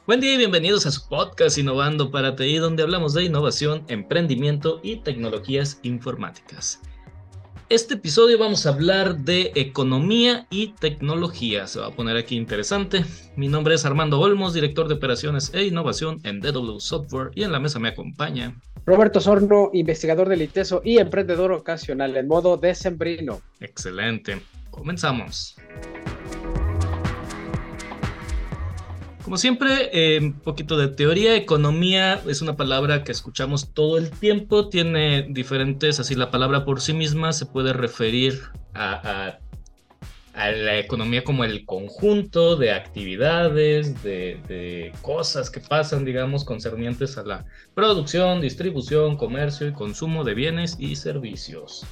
Buen día y bienvenidos a su podcast Innovando para TI, donde hablamos de innovación, emprendimiento y tecnologías informáticas. Este episodio vamos a hablar de economía y tecnología. Se va a poner aquí interesante. Mi nombre es Armando Olmos, director de operaciones e innovación en DW Software, y en la mesa me acompaña Roberto Sorno, investigador del ITESO y emprendedor ocasional en modo decembrino. Excelente. Comenzamos. Como siempre, un poquito de teoría. Economía es una palabra que escuchamos todo el tiempo, tiene diferentes, así la palabra por sí misma se puede referir a la economía como el conjunto de actividades, de cosas que pasan, digamos, concernientes a la producción, distribución, comercio y consumo de bienes y servicios.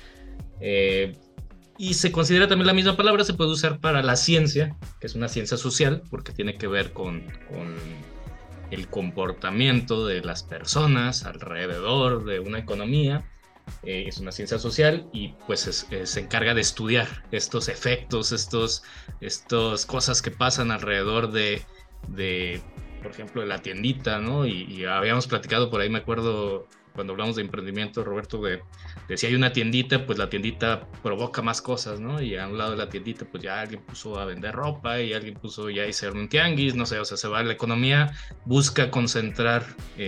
Y se considera también la misma palabra, se puede usar para la ciencia, que es una ciencia social, porque tiene que ver con el comportamiento de las personas alrededor de una economía. Es una ciencia social y pues se encarga de estudiar estos efectos, estos cosas que pasan alrededor de por ejemplo, de la tiendita, ¿no? Y habíamos platicado por ahí, me acuerdo, cuando hablamos de emprendimiento, Roberto, de si hay una tiendita, pues la tiendita provoca más cosas, ¿no? Y a un lado de la tiendita, pues ya alguien puso a vender ropa y alguien puso ya a hacer un tianguis, no sé, o sea, se va, la economía busca concentrar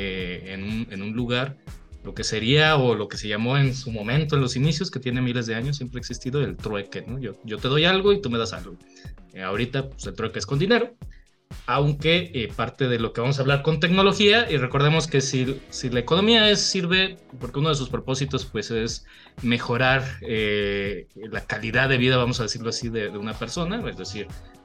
en un lugar lo que sería o lo que se llamó en su momento, en los inicios, que tiene miles de años, siempre ha existido el trueque, ¿no? Yo te doy algo y tú me das algo. Ahorita, pues el trueque es con dinero, aunque parte de lo que vamos a hablar con tecnología, y recordemos que si la economía sirve, porque uno de sus propósitos pues es mejorar la calidad de vida, vamos a decirlo así, de una persona, es decir,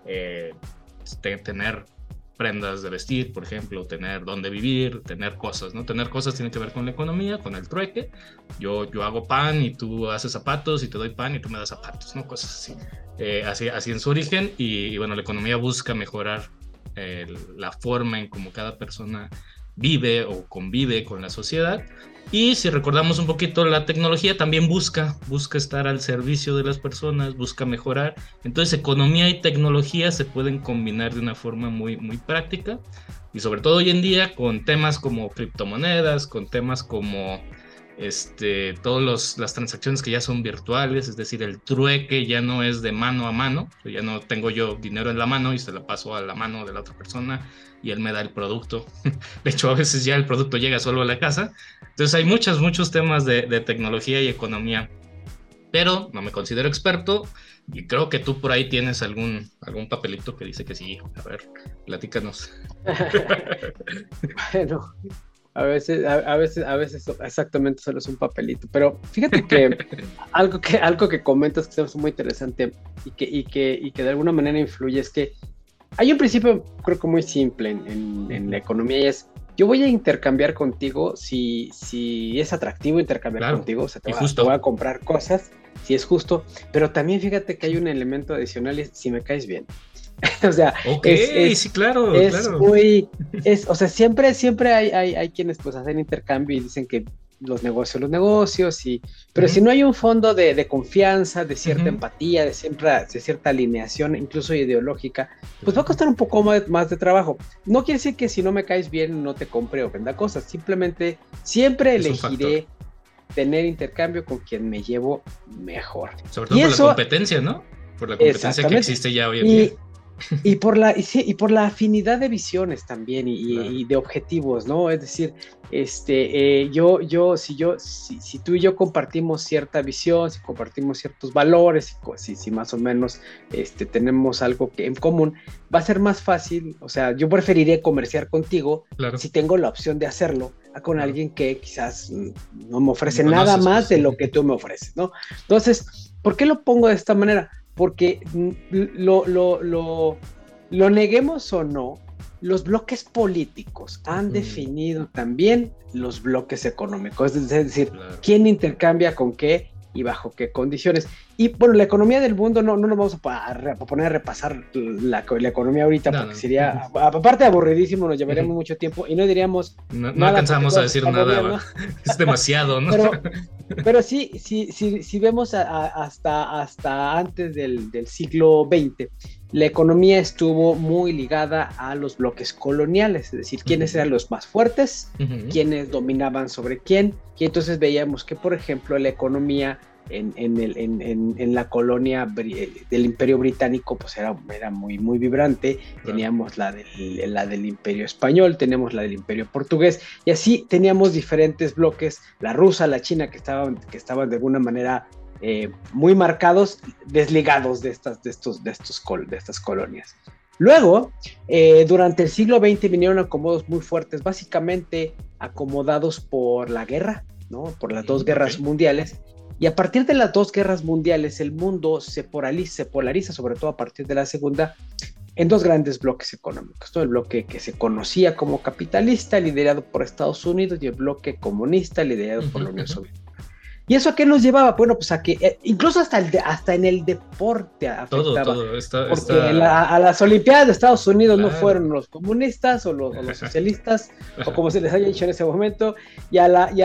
tener prendas de vestir, por ejemplo, tener dónde vivir, tener cosas, ¿no? Tener cosas tiene que ver con la economía, con el trueque. Yo hago pan y tú haces zapatos y te doy pan y tú me das zapatos, ¿no? Cosas así. Así en su origen y bueno, la economía busca mejorar la forma en cómo cada persona vive o convive con la sociedad. Y si recordamos un poquito, la tecnología también busca estar al servicio de las personas, busca mejorar. Entonces, economía y tecnología se pueden combinar de una forma muy, muy práctica. Y sobre todo hoy en día con temas como criptomonedas, con temas como todas las transacciones que ya son virtuales, es decir, el trueque ya no es de mano a mano, ya no tengo yo dinero en la mano y se lo paso a la mano de la otra persona y él me da el producto. De hecho, a veces ya el producto llega solo a la casa. Entonces hay muchos temas de tecnología y economía, pero no me considero experto y creo que tú por ahí tienes algún papelito que dice que sí. A ver, platícanos. Bueno, a veces exactamente solo es un papelito, pero fíjate que algo que comentas que es muy interesante y que de alguna manera influye es que hay un principio, creo que muy simple en la economía, y es: yo voy a intercambiar contigo si es atractivo intercambiar Claro, contigo, o sea, te justo. voy a comprar cosas si es justo, pero también fíjate que hay un elemento adicional, y es si me caes bien. O sea, Okay, sí, claro. muy, o sea, siempre hay quienes pues hacen intercambio y dicen que los negocios, pero si no hay un fondo de confianza, de cierta empatía, de cierta alineación, incluso ideológica, pues va a costar un poco más de trabajo. No quiere decir que si no me caes bien no te compre o venda cosas, simplemente siempre elegiré tener intercambio con quien me llevo mejor. Sobre todo por la competencia, ¿no? Por la competencia que existe ya hoy en día. Y por la afinidad de visiones también y de objetivos, ¿no? Es decir, si tú y yo compartimos cierta visión, si compartimos ciertos valores, si más o menos tenemos algo en común, va a ser más fácil. O sea, yo preferiría comerciar contigo si tengo la opción de hacerlo con alguien que quizás no me ofrece nada más de lo que tú me ofreces, ¿no? Entonces, ¿por qué lo pongo de esta manera? Porque lo neguemos o no, los bloques políticos han definido también los bloques económicos, es decir, quién intercambia con qué y bajo qué condiciones. Y bueno, la economía del mundo no nos vamos a poner a repasar la economía ahorita, porque sería, aparte de aburridísimo, nos llevaríamos mucho tiempo y no diríamos no alcanzamos a decir nada, ¿no? Es demasiado, ¿no? Pero sí vemos hasta antes del siglo XX, la economía estuvo muy ligada a los bloques coloniales, es decir, quiénes eran los más fuertes, quiénes dominaban sobre quién, y entonces veíamos que, por ejemplo, la economía en la colonia del Imperio Británico pues era muy, muy vibrante. Teníamos la del Imperio Español, tenemos la del Imperio Portugués, y así teníamos diferentes bloques, la rusa, la china, que estaban de alguna manera muy marcados, desligados de estas colonias. Luego, durante el siglo XX vinieron acomodos muy fuertes, básicamente acomodados por la guerra, ¿no? Por las dos guerras mundiales. Y a partir de las dos guerras mundiales, el mundo se polariza, sobre todo a partir de la segunda, en dos grandes bloques económicos, ¿no? El bloque que se conocía como capitalista, liderado por Estados Unidos, y el bloque comunista, liderado por la Unión Soviética. ¿Y eso a qué nos llevaba? Bueno, pues a que incluso hasta en el deporte afectaba. Todo. Porque a las Olimpiadas de Estados Unidos no fueron los comunistas o los socialistas, o como se les haya dicho en ese momento, y a la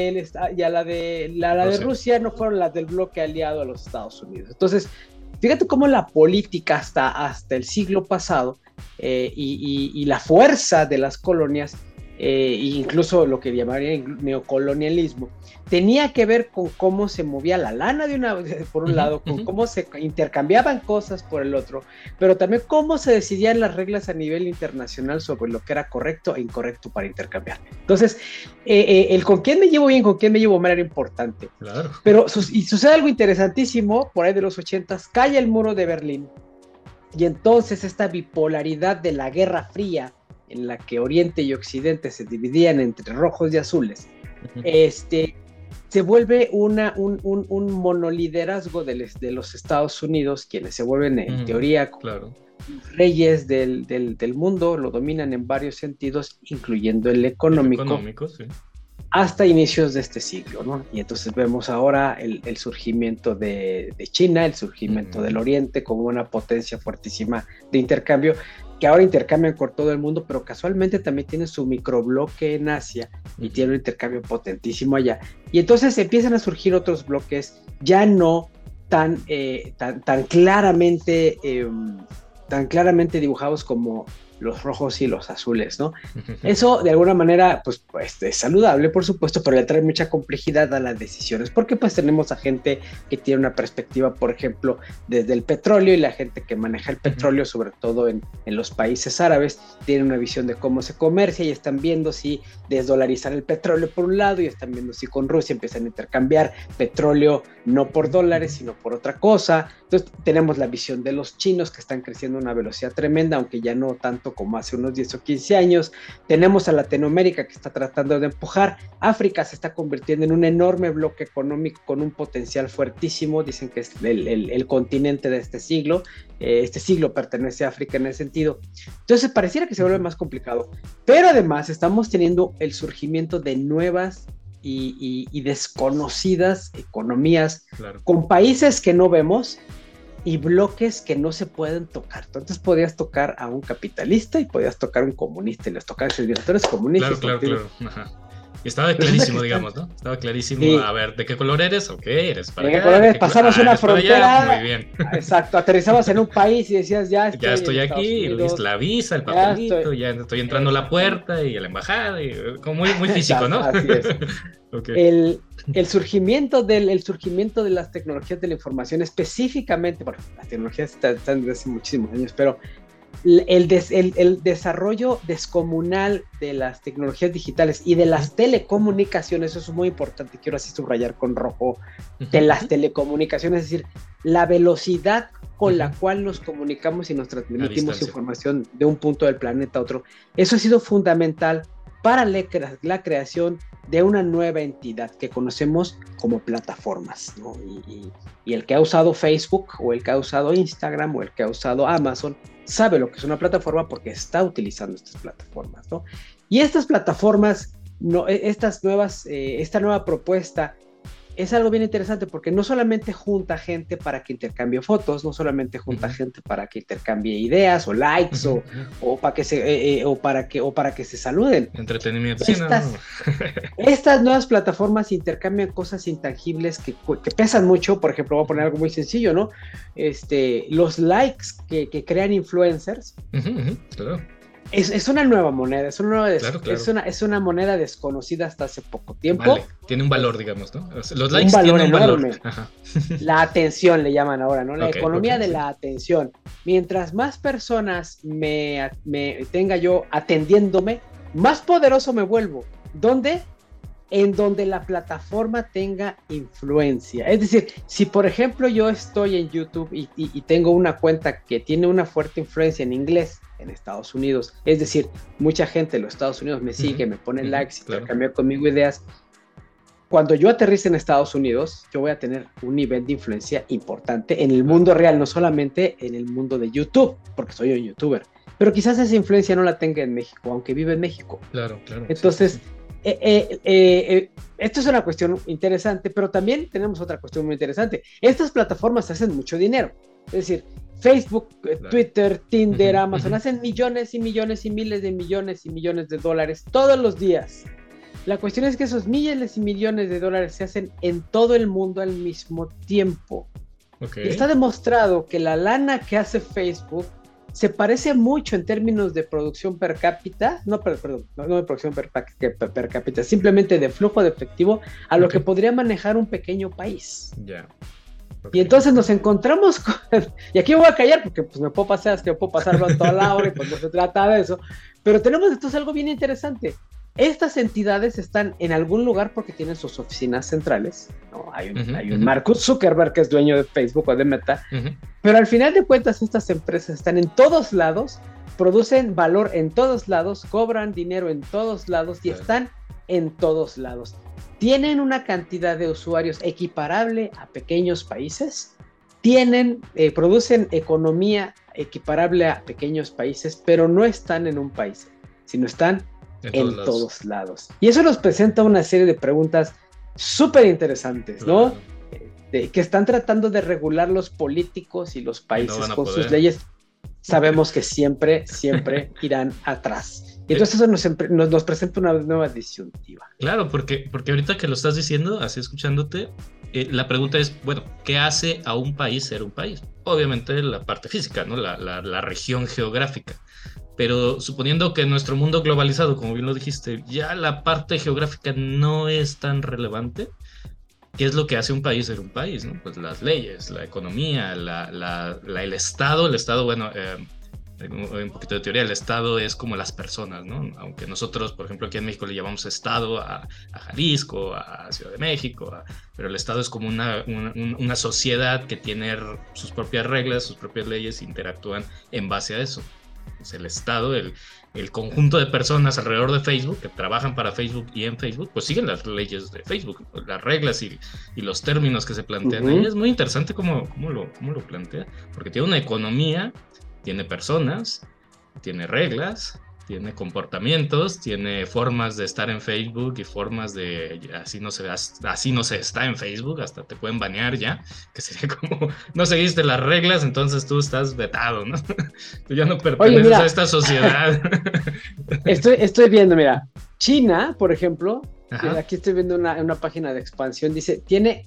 de Rusia no fueron las del bloque aliado a los Estados Unidos. Entonces, fíjate cómo la política hasta el siglo pasado y la fuerza de las colonias, incluso lo que llamarían neocolonialismo, tenía que ver con cómo se movía la lana por un lado, con cómo se intercambiaban cosas por el otro, pero también cómo se decidían las reglas a nivel internacional sobre lo que era correcto e incorrecto para intercambiar. Entonces, el con quién me llevo bien, con quién me llevo mal era importante. Claro. Pero sucede algo interesantísimo, por ahí de los 80s, cae el muro de Berlín, y entonces esta bipolaridad de la Guerra Fría, en la que Oriente y Occidente se dividían entre rojos y azules, se vuelve un monoliderazgo de los Estados Unidos, quienes se vuelven en teoría reyes del mundo, lo dominan en varios sentidos, incluyendo el económico, sí, hasta inicios de este siglo, ¿no? Y entonces vemos ahora el surgimiento de China, el surgimiento del Oriente como una potencia fuertísima de intercambio, que ahora intercambian por todo el mundo, pero casualmente también tiene su microbloque en Asia y tiene un intercambio potentísimo allá. Y entonces empiezan a surgir otros bloques ya no tan claramente dibujados como los rojos y los azules, ¿no? Eso de alguna manera pues es saludable, por supuesto, pero le trae mucha complejidad a las decisiones, porque pues tenemos a gente que tiene una perspectiva, por ejemplo, desde el petróleo, y la gente que maneja el petróleo, sobre todo en los países árabes, tiene una visión de cómo se comercia y están viendo si desdolarizar el petróleo por un lado, y están viendo si con Rusia empiezan a intercambiar petróleo no por dólares, sino por otra cosa. Entonces tenemos la visión de los chinos, que están creciendo a una velocidad tremenda, aunque ya no tanto como hace unos 10 o 15 años. Tenemos a Latinoamérica, que está tratando de empujar. África se está convirtiendo en un enorme bloque económico con un potencial fuertísimo. Dicen que es el continente de este siglo. Este siglo pertenece a África en ese sentido. Entonces pareciera que se vuelve más complicado. Pero además estamos teniendo el surgimiento de nuevas y desconocidas economías, con países que no vemos y bloques que no se pueden tocar. Entonces podías tocar a un capitalista y podías tocar a un comunista, y les tocaba decir, tú eres comunista. Claro. Ajá. Y estaba clarísimo, digamos, ¿no? Estaba clarísimo, sí. A ver, ¿de qué color eres? Ok, eres para allá. ¿De qué color eres? Pasabas una frontera. Muy bien. Exacto, aterrizabas en un país y decías, ya estoy aquí, la visa, el papelito, ya estoy entrando a la puerta y a la embajada, y como muy físico, ¿no? Así es. Okay. El surgimiento de las tecnologías de la información, específicamente, bueno, las tecnologías están desde hace muchísimos años, pero el desarrollo descomunal de las tecnologías digitales y de las telecomunicaciones, eso es muy importante, quiero así subrayar con rojo, de las telecomunicaciones, es decir, la velocidad con la cual nos comunicamos y nos transmitimos información de un punto del planeta a otro, eso ha sido fundamental para la creación de una nueva entidad que conocemos como plataformas, ¿no? Y el que ha usado Facebook, o el que ha usado Instagram, o el que ha usado Amazon, sabe lo que es una plataforma porque está utilizando estas plataformas, ¿no? Y estas plataformas, esta nueva propuesta es algo bien interesante porque no solamente junta gente para que intercambie fotos, no solamente junta gente para que intercambie ideas o likes o para que se o para que se saluden. Entretenimiento. Estas nuevas plataformas intercambian cosas intangibles que pesan mucho. Por ejemplo, voy a poner algo muy sencillo, ¿no? Los likes que crean influencers. Claro. Es una nueva moneda, claro. Es una moneda desconocida hasta hace poco tiempo. Vale. Tiene un valor, digamos, ¿no? Los likes tienen un valor. La atención le llaman ahora, ¿no? La economía de la atención. Mientras más personas me tenga yo atendiéndome, más poderoso me vuelvo. ¿Dónde? En donde la plataforma tenga influencia. Es decir, si por ejemplo yo estoy en YouTube y tengo una cuenta que tiene una fuerte influencia en inglés en Estados Unidos, es decir, mucha gente en los Estados Unidos me sigue, me pone likes, intercambia conmigo ideas. Cuando yo aterrice en Estados Unidos, yo voy a tener un nivel de influencia importante en el mundo real, no solamente en el mundo de YouTube, porque soy un youtuber, pero quizás esa influencia no la tenga en México, aunque vive en México. Claro. Entonces, esto es una cuestión interesante, pero también tenemos otra cuestión muy interesante. Estas plataformas hacen mucho dinero. Es decir, Facebook, Twitter, Tinder, Amazon hacen millones y millones y miles de millones y millones de dólares todos los días. La cuestión es que esos miles y millones de dólares se hacen en todo el mundo al mismo tiempo. Y está demostrado que la lana que hace Facebook se parece mucho en términos de producción per cápita, no de producción per cápita, simplemente de flujo de efectivo a lo que podría manejar un pequeño país. Y entonces nos encontramos con, y aquí me voy a callar porque pues me puedo pasarlo a toda la hora y pues no se trata de eso, pero tenemos entonces algo bien interesante. Estas entidades están en algún lugar porque tienen sus oficinas centrales, ¿no? Hay un Mark Zuckerberg que es dueño de Facebook o de Meta, pero al final de cuentas estas empresas están en todos lados, producen valor en todos lados, cobran dinero en todos lados y están en todos lados. Tienen una cantidad de usuarios equiparable a pequeños países, producen economía equiparable a pequeños países, pero no están en un país, sino están en todos lados. Y eso nos presenta una serie de preguntas súper interesantes, ¿no? Que están tratando de regular los políticos y los países con sus leyes. Sabemos que siempre irán atrás. Y entonces eso nos presenta una nueva disyuntiva. Claro, porque ahorita que lo estás diciendo, así escuchándote, la pregunta es, bueno, ¿qué hace a un país ser un país? Obviamente la parte física, ¿no? La región geográfica. Pero suponiendo que en nuestro mundo globalizado, como bien lo dijiste, ya la parte geográfica no es tan relevante, ¿qué es lo que hace un país ser un país, ¿no? Pues las leyes, la economía, el Estado. El Estado, bueno, un poquito de teoría, el Estado es como las personas, ¿no? Aunque nosotros, por ejemplo, aquí en México le llamamos Estado a Jalisco, a Ciudad de México, pero el Estado es como una sociedad que tiene sus propias reglas, sus propias leyes, e interactúan en base a eso. Pues el Estado, el conjunto de personas alrededor de Facebook que trabajan para Facebook y en Facebook, pues siguen las leyes de Facebook, las reglas y los términos que se plantean ahí. Es muy interesante cómo lo plantea, porque tiene una economía, tiene personas, tiene reglas, tiene comportamientos, tiene formas de estar en Facebook y formas de así no se está en Facebook, hasta te pueden banear ya, que sería como no seguiste las reglas, entonces tú estás vetado, ¿no? Tú ya no perteneces a esta sociedad. Estoy viendo, mira, China, por ejemplo, aquí estoy viendo una página de expansión, dice, tiene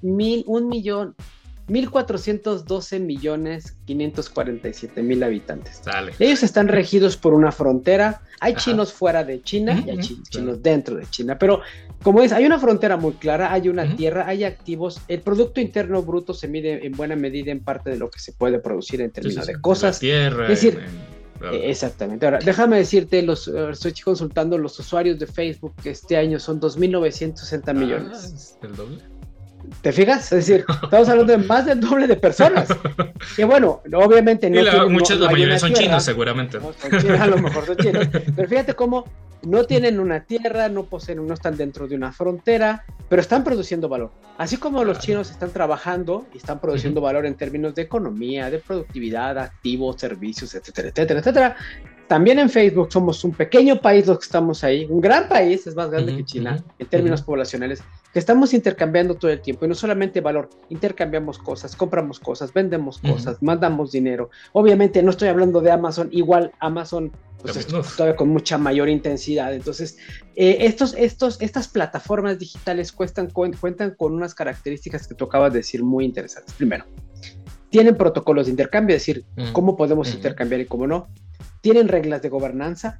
1.412.547.000 habitantes. Dale. Ellos están regidos por una frontera. Hay chinos fuera de China y hay chinos dentro de China. Pero, como es, hay una frontera muy clara, hay una tierra, hay activos. El Producto Interno Bruto se mide en buena medida en parte de lo que se puede producir en términos de cosas. La tierra. Es decir, exactamente. Ahora, déjame decirte, estoy consultando los usuarios de Facebook que este año son 2.960 millones. ¿El doble? ¿Te fijas? Es decir, estamos hablando de más del doble de personas. Que bueno, obviamente no. La mayoría son chinos, seguramente. No, a lo mejor son chinos. Pero fíjate cómo no tienen una tierra, no están dentro de una frontera, pero están produciendo valor. Así como los chinos están trabajando y están produciendo valor en términos de economía, de productividad, activos, servicios, etcétera, etcétera, etcétera. también en Facebook somos un pequeño país los que estamos ahí, un gran país, es más grande que China en términos poblacionales, que estamos intercambiando todo el tiempo, y no solamente valor, intercambiamos cosas, compramos cosas, vendemos cosas, mandamos dinero. Obviamente no estoy hablando de Amazon, igual Amazon pues, todavía con mucha mayor intensidad. Entonces, estas plataformas digitales cuentan con unas características que tú acabas de decir muy interesantes. Primero, tienen protocolos de intercambio, es decir, cómo podemos intercambiar y cómo no. Tienen reglas de gobernanza,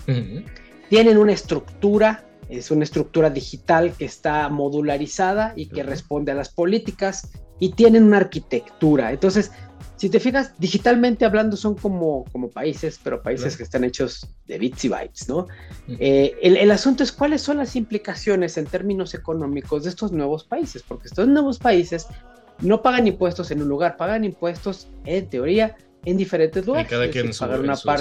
tienen una estructura, es una estructura digital que está modularizada y que responde a las políticas, y tienen una arquitectura. Entonces, si te fijas, digitalmente hablando son como países, pero países que están hechos de bits y bytes, ¿no? El asunto es cuáles son las implicaciones en términos económicos de estos nuevos países, porque estos nuevos países no pagan impuestos en un lugar, pagan impuestos, en teoría, en diferentes lugares. Cada quien pagar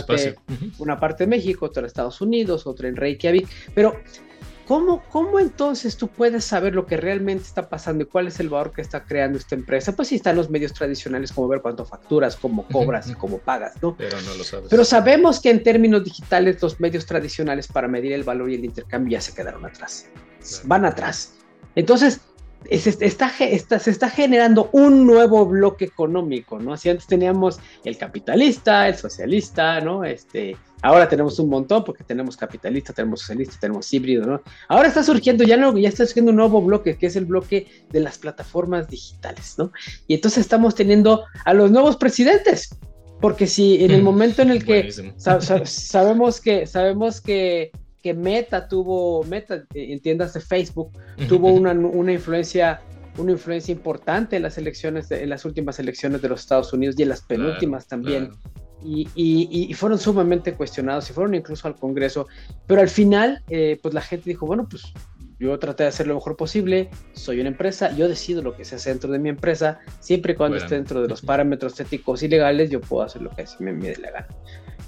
una parte en México, otra en Estados Unidos, otra en Reykjavik, pero ¿cómo entonces tú puedes saber lo que realmente está pasando y cuál es el valor que está creando esta empresa? Pues sí están los medios tradicionales, como ver cuánto facturas, cómo cobras y cómo pagas, ¿no? Pero no lo sabes. Pero sabemos que en términos digitales los medios tradicionales para medir el valor y el intercambio ya se quedaron atrás. Claro. Van atrás. Entonces, se está generando un nuevo bloque económico, ¿no? Así antes teníamos el capitalista, el socialista, ¿no? Ahora tenemos un montón porque tenemos capitalista, tenemos socialista, tenemos híbrido, ¿no? Ahora está surgiendo, ya está surgiendo un nuevo bloque, que es el bloque de las plataformas digitales, ¿no? Y entonces estamos teniendo a los nuevos presidentes, porque si en el momento en el que sabemos que Meta, entiéndase Facebook, tuvo una influencia importante en las últimas elecciones de los Estados Unidos y en las penúltimas también. Claro. Y fueron sumamente cuestionados y fueron incluso al Congreso, pero al final pues la gente dijo, bueno, pues yo traté de hacer lo mejor posible, soy una empresa, yo decido lo que se hace dentro de mi empresa, siempre y cuando esté dentro de los parámetros éticos y legales, yo puedo hacer lo que me dé la gana.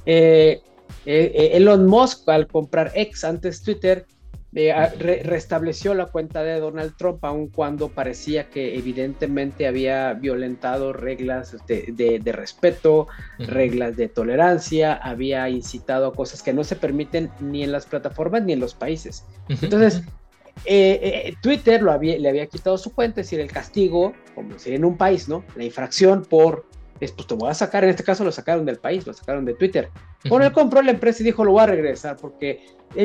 Elon Musk, al comprar X, antes Twitter, restableció la cuenta de Donald Trump, aun cuando parecía que evidentemente había violentado reglas de respeto, reglas de tolerancia, había incitado a cosas que no se permiten ni en las plataformas ni en los países. Entonces, Twitter le había quitado su cuenta, es decir, el castigo, como si en un país, ¿no? La infracción pues te voy a sacar, en este caso lo sacaron del país, lo sacaron de Twitter. Bueno, él compró la empresa y dijo, lo voy a regresar, porque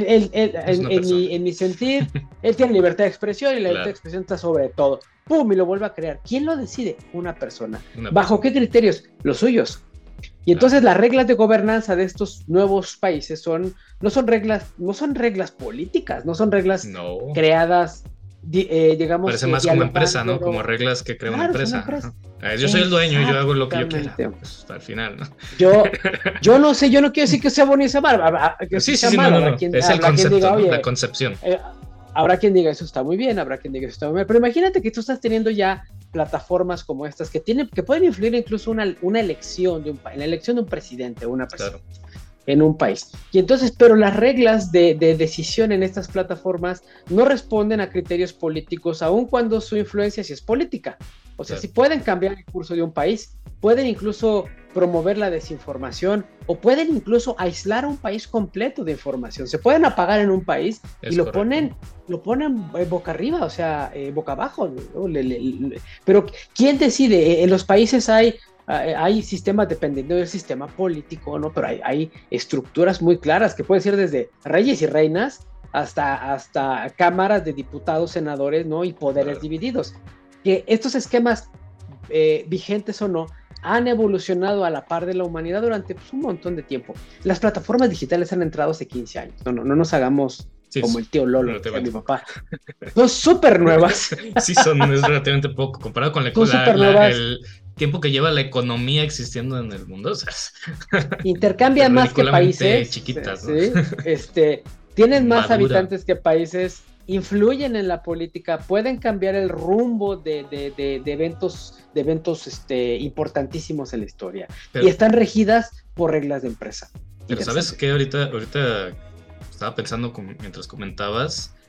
en mi sentir, él tiene libertad de expresión y la libertad de expresión está sobre todo. ¡Pum! Y lo vuelve a crear. ¿Quién lo decide? Una persona. ¿Bajo qué criterios? Los suyos. Y entonces las reglas de gobernanza de estos nuevos países no son reglas políticas, no son reglas creadas, digamos. Parece más como empresa, ¿no? Como reglas que crea una empresa. Yo soy el dueño y yo hago lo que yo quiera. Pues, al final, ¿no? Yo no sé, yo no quiero decir que sea bueno y sea malo. Sí, es el concepto, la concepción. Habrá quien diga eso está muy bien, habrá quien diga eso está muy mal, pero imagínate que tú estás teniendo ya plataformas como estas que pueden influir incluso en la elección de un presidente o una presidenta en un país. Y entonces, pero las reglas de decisión en estas plataformas no responden a criterios políticos, aun cuando su influencia sí es política. O sea, si pueden cambiar el curso de un país, pueden incluso promover la desinformación o pueden incluso aislar a un país completo de información. Se pueden apagar en un país y lo ponen boca arriba, o sea, boca abajo, ¿no? Pero ¿quién decide? En los países hay sistemas dependiendo del sistema político, ¿no? Pero hay estructuras muy claras que pueden ser desde reyes y reinas hasta cámaras de diputados, senadores, ¿no? Y poderes divididos. Que estos esquemas, vigentes o no, han evolucionado a la par de la humanidad durante un montón de tiempo. Las plataformas digitales han entrado hace 15 años. No nos hagamos como el tío Lolo, mi papá. Son súper nuevas. Sí, es relativamente poco comparado con el tiempo que lleva la economía existiendo en el mundo. O sea, intercambian más que países. Chiquitas, ¿no? Sí, tienen más habitantes que países, influyen en la política, pueden cambiar el rumbo de eventos importantísimos en la historia, y están regidas por reglas de empresa. Pero ¿sabes qué? Ahorita estaba pensando mientras comentabas,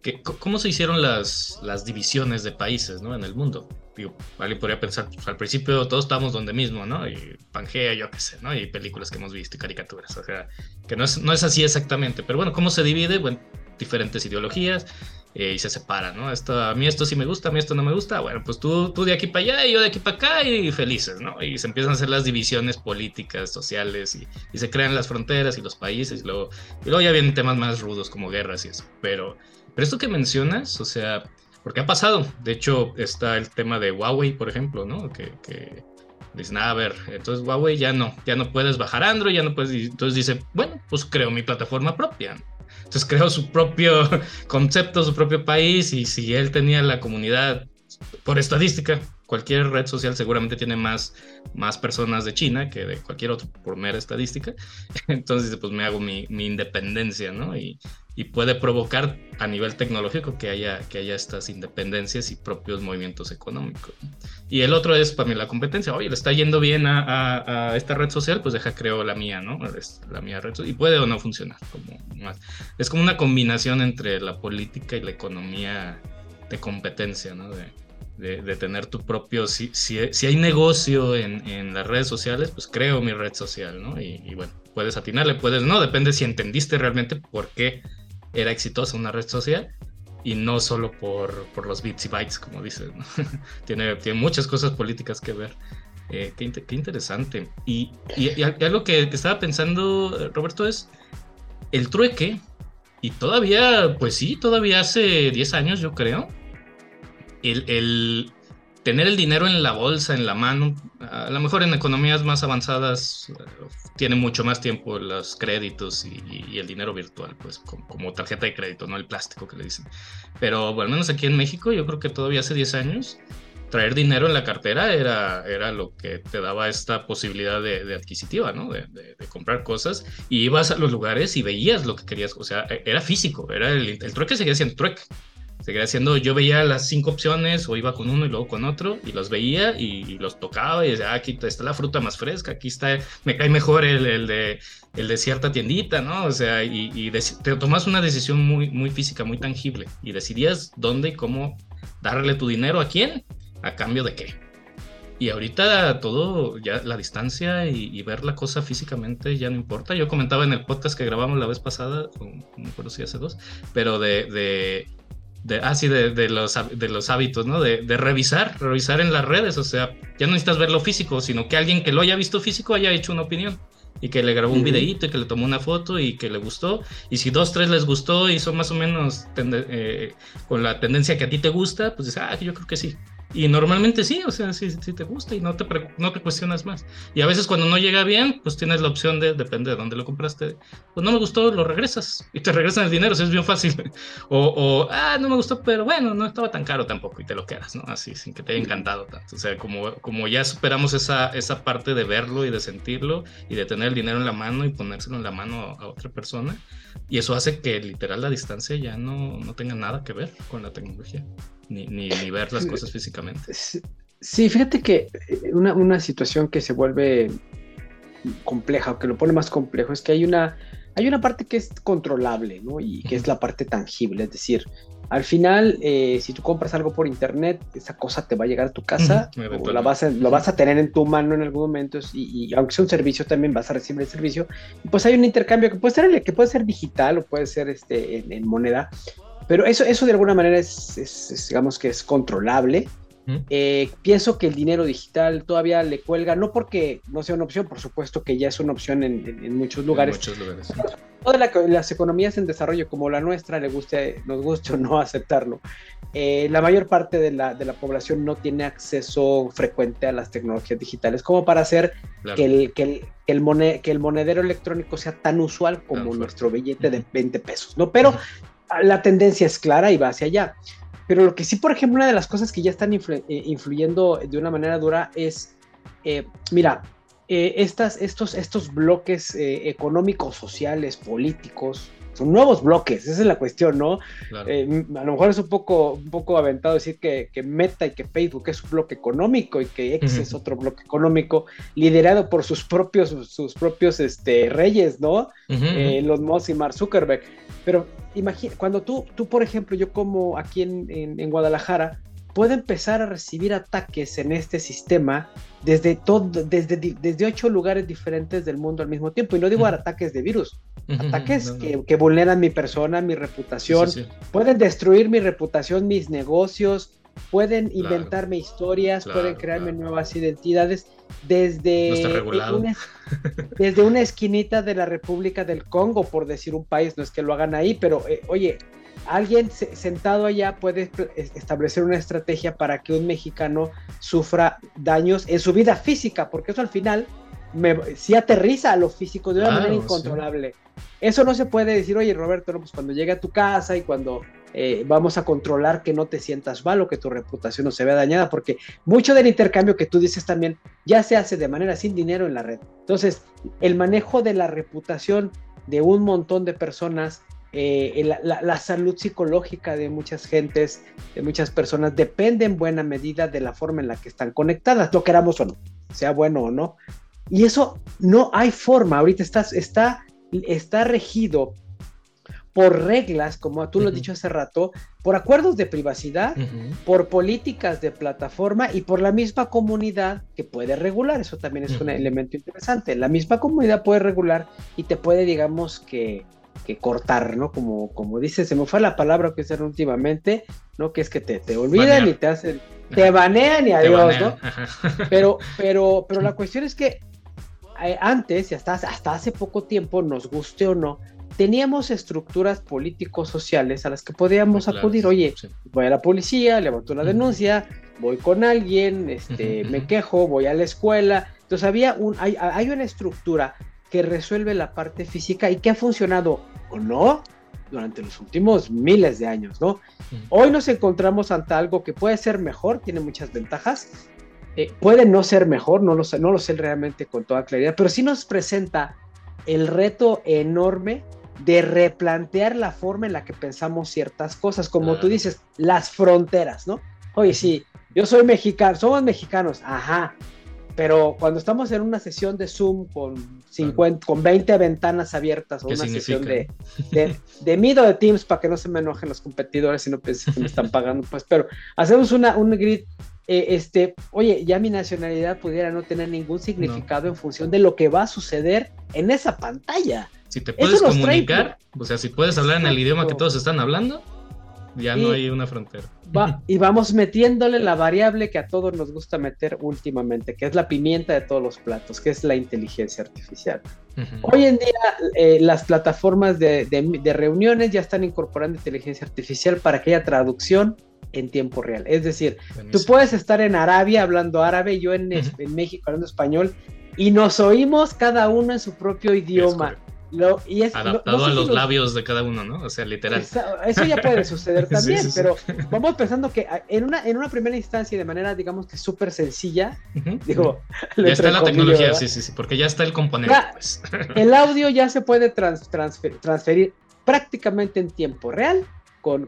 ¿cómo se hicieron las divisiones de países, ¿no? En el mundo? Digo, alguien podría pensar, pues, al principio todos estábamos donde mismo, ¿no? Y Pangea, yo qué sé, ¿no? Y películas que hemos visto y caricaturas, o sea, que no es así exactamente, pero bueno, ¿cómo se divide? Bueno, diferentes ideologías y se separan, ¿no? A mí esto sí me gusta, a mí esto no me gusta, bueno, pues tú de aquí para allá y yo de aquí para acá y felices, ¿no? Y se empiezan a hacer las divisiones políticas, sociales y se crean las fronteras y los países y luego ya vienen temas más rudos como guerras y eso, pero esto que mencionas, o sea, porque ha pasado. De hecho, está el tema de Huawei, por ejemplo, ¿no? Que dicen, a ver, entonces Huawei ya no puedes bajar Android, ya no puedes. Entonces dice, bueno, pues creo mi plataforma propia. Entonces creo su propio concepto, su propio país, y si él tenía la comunidad, por estadística, cualquier red social seguramente tiene más personas de China que de cualquier otro, por mera estadística. Entonces, pues me hago mi independencia, ¿no? Y puede provocar a nivel tecnológico que haya estas independencias y propios movimientos económicos. Y el otro es para mí la competencia. Oye, le está yendo bien a esta red social, pues creo la mía, ¿no? Es la mía red social, y puede o no funcionar. Es como una combinación entre la política y la economía de competencia, ¿no? De tener tu propio, si hay negocio en las redes sociales, pues creo mi red social, ¿no? Y bueno, puedes atinarle, puedes no, depende si entendiste realmente por qué era exitosa una red social y no solo por los bits y bytes, como dices, ¿no? tiene muchas cosas políticas que ver. Qué interesante. Y algo que estaba pensando, Roberto, es el trueque, y todavía, pues sí, todavía hace 10 años, yo creo, el tener el dinero en la bolsa, en la mano, a lo mejor en economías más avanzadas tiene mucho más tiempo los créditos y el dinero virtual, pues como tarjeta de crédito, no el plástico que le dicen. Pero bueno, al menos aquí en México, yo creo que todavía hace 10 años, traer dinero en la cartera era lo que te daba esta posibilidad de adquisitiva, ¿no? De comprar cosas, y ibas a los lugares y veías lo que querías, o sea, era físico, era el trueque seguía siendo trueque. Seguía haciendo, yo veía las 5 opciones o iba con uno y luego con otro y los veía y los tocaba y decía, aquí está la fruta más fresca, aquí está, me cae mejor el de cierta tiendita, ¿no? O sea, te tomas una decisión muy, muy física, muy tangible, y decidías dónde y cómo darle tu dinero a quién, a cambio de qué. Y ahorita todo, ya la distancia y ver la cosa físicamente ya no importa. Yo comentaba en el podcast que grabamos la vez pasada, no me acuerdo si hace 2, pero de los hábitos, ¿no? De revisar en las redes, o sea, ya no necesitas verlo físico, sino que alguien que lo haya visto físico haya hecho una opinión y que le grabó un videíto y que le tomó una foto y que le gustó, y si 2, 3 les gustó y son más o menos con la tendencia que a ti te gusta, pues dices, yo creo que sí. Y normalmente sí, o sea, sí te gusta y no te cuestionas más. Y a veces cuando no llega bien, pues tienes la opción depende de dónde lo compraste, pues no me gustó, lo regresas y te regresan el dinero, o sea, es bien fácil. No me gustó, pero bueno, no estaba tan caro tampoco, y te lo quedas, ¿no? Así, sin que te haya encantado tanto. O sea, como ya superamos esa parte de verlo y de sentirlo y de tener el dinero en la mano y ponérselo en la mano a otra persona, y eso hace que literal la distancia ya no tenga nada que ver con la tecnología. Ni ver las cosas físicamente. Sí, fíjate que una situación que se vuelve compleja, o que lo pone más complejo, es que hay una parte que es controlable, ¿no? Y que es la parte tangible, es decir, al final, si tú compras algo por internet, esa cosa te va a llegar a tu casa, o lo vas a tener en tu mano en algún momento, y aunque sea un servicio, también vas a recibir el servicio, y pues hay un intercambio que puede ser digital o puede ser en moneda. Pero eso de alguna manera es digamos que es controlable. Pienso que el dinero digital todavía le cuelga, no porque no sea una opción, por supuesto que ya es una opción en muchos lugares. En muchos lugares, sí. Todas las economías en desarrollo como la nuestra, nos guste o no aceptarlo, la mayor parte de la población no tiene acceso frecuente a las tecnologías digitales como para hacer que el monedero electrónico sea tan usual como nuestro billete de 20 pesos, ¿no? Pero la tendencia es clara y va hacia allá. Pero lo que sí, por ejemplo, una de las cosas que ya están influyendo de una manera dura es, estos bloques económicos, sociales, políticos, son nuevos bloques, esa es la cuestión, ¿no? Claro. A lo mejor es un poco aventado decir que Meta y que Facebook es un bloque económico y que X es otro bloque económico liderado por sus propios reyes, ¿no? Elon Musk y Mark Zuckerberg. Pero imagina, cuando tú, por ejemplo, yo como aquí en Guadalajara, puedo empezar a recibir ataques en este sistema desde 8 lugares diferentes del mundo al mismo tiempo. Y no digo ataques de virus, ataques que vulneran mi persona, mi reputación, pueden destruir mi reputación, mis negocios, pueden inventarme historias, pueden crearme nuevas identidades desde una esquinita de la República del Congo, por decir un país, no es que lo hagan ahí, pero oye, alguien sentado allá puede establecer una estrategia para que un mexicano sufra daños en su vida física, porque eso al final sí aterriza a lo físico de una manera incontrolable. Sí. Eso no se puede decir, oye Roberto, no, pues cuando llegue a tu casa y cuando vamos a controlar que no te sientas mal o que tu reputación no se vea dañada, porque mucho del intercambio que tú dices también ya se hace de manera sin dinero en la red. Entonces, el manejo de la reputación de un montón de personas, la salud psicológica de muchas gentes, de muchas personas, depende en buena medida de la forma en la que están conectadas, lo queramos o no, sea bueno o no. Y eso no hay forma, ahorita está regido por reglas, como tú lo has dicho hace rato, por acuerdos de privacidad, por políticas de plataforma y por la misma comunidad que puede regular. Eso también es un elemento interesante. La misma comunidad puede regular y te puede, digamos, que cortar, ¿no? Como dice, se me fue la palabra que usaron últimamente, ¿no? Que es que te olvidan y te hacen, te banean y adiós, ¿no? Pero la cuestión es que antes y hasta hace poco tiempo, nos guste o no, teníamos estructuras políticos sociales a las que podíamos acudir. Oye, voy a la policía, levanto una denuncia, voy con alguien, me quejo, voy a la escuela. Entonces hay una estructura que resuelve la parte física y que ha funcionado o no durante los últimos miles de años, ¿no? Hoy nos encontramos ante algo que puede ser mejor, tiene muchas ventajas, puede no ser mejor, no lo sé realmente con toda claridad, pero sí nos presenta el reto enorme de replantear la forma en la que pensamos ciertas cosas, como tú dices, las fronteras, ¿no? Oye, sí, yo soy mexicano, somos mexicanos, ajá, pero cuando estamos en una sesión de Zoom con 20 ventanas abiertas o una sesión de Meet o de Teams, para que no se me enojen los competidores y no piensen que me están pagando, pues, pero hacemos un grid, oye, ya mi nacionalidad pudiera no tener ningún significado en función de lo que va a suceder en esa pantalla. Si te puedes comunicar, o sea, si puedes hablar en el idioma que todos están hablando, ya no hay una frontera. Y vamos metiéndole la variable que a todos nos gusta meter últimamente, que es la pimienta de todos los platos, que es la inteligencia artificial. Hoy en día las plataformas de reuniones ya están incorporando inteligencia artificial para que haya traducción en tiempo real. Es decir, tú puedes estar en Arabia hablando árabe, yo en México hablando español, y nos oímos cada uno en su propio idioma. Adaptado a los labios de cada uno, ¿no? O sea, literal. Eso ya puede suceder también, sí. Pero vamos pensando que en una primera instancia, de manera, digamos que súper sencilla, digo... Ya está la tecnología, ¿verdad? Sí, porque ya está el componente. Pues. El audio ya se puede transferir prácticamente en tiempo real, con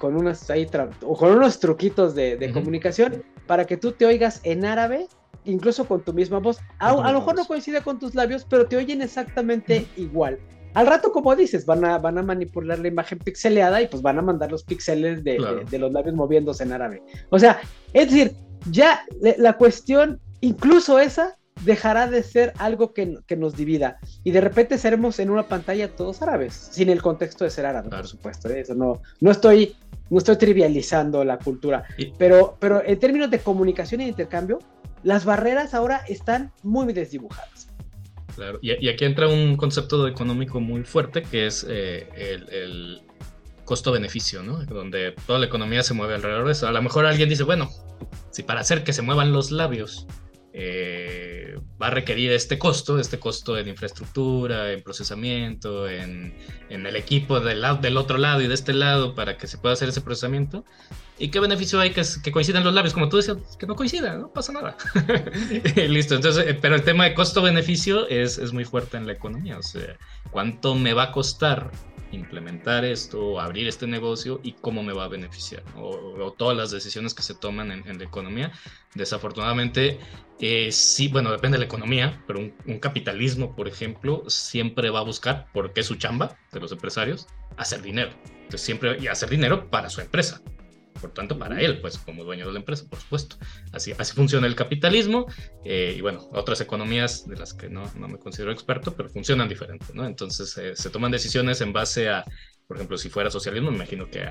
unos truquitos de comunicación, para que tú te oigas en árabe, incluso con tu misma voz. A lo mejor no coincide con tus labios, pero te oyen exactamente igual. Al rato, como dices, van a manipular la imagen pixeleada y pues van a mandar los píxeles de los labios moviéndose en árabe. O sea, es decir, ya la cuestión, incluso esa, dejará de ser algo que nos divida. Y de repente seremos en una pantalla todos árabes, sin el contexto de ser árabe, por supuesto. Eso no estoy trivializando la cultura. Pero en términos de comunicación y de intercambio, las barreras ahora están muy desdibujadas. Claro, y aquí entra un concepto económico muy fuerte, que es el costo-beneficio, ¿no? Donde toda la economía se mueve alrededor de eso. A lo mejor alguien dice, bueno, si para hacer que se muevan los labios va a requerir este costo en infraestructura, en procesamiento, en el equipo del otro lado y de este lado para que se pueda hacer ese procesamiento. ¿Y qué beneficio hay que coincidan los labios? Como tú decías, que no coincida, no pasa nada. Listo, entonces, pero el tema de costo-beneficio es muy fuerte en la economía. O sea, ¿cuánto me va a costar implementar esto, o abrir este negocio y cómo me va a beneficiar, ¿no? O todas las decisiones que se toman en la economía. Desafortunadamente, sí, bueno, depende de la economía, pero un capitalismo, por ejemplo, siempre va a buscar, porque es su chamba de los empresarios, hacer dinero. Entonces, siempre, y hacer dinero para su empresa. Por tanto, para él, pues como dueño de la empresa, por supuesto. Así funciona el capitalismo, y bueno, otras economías de las que no me considero experto, pero funcionan diferente, ¿no? Entonces se toman decisiones en base a, por ejemplo, si fuera socialismo, me imagino que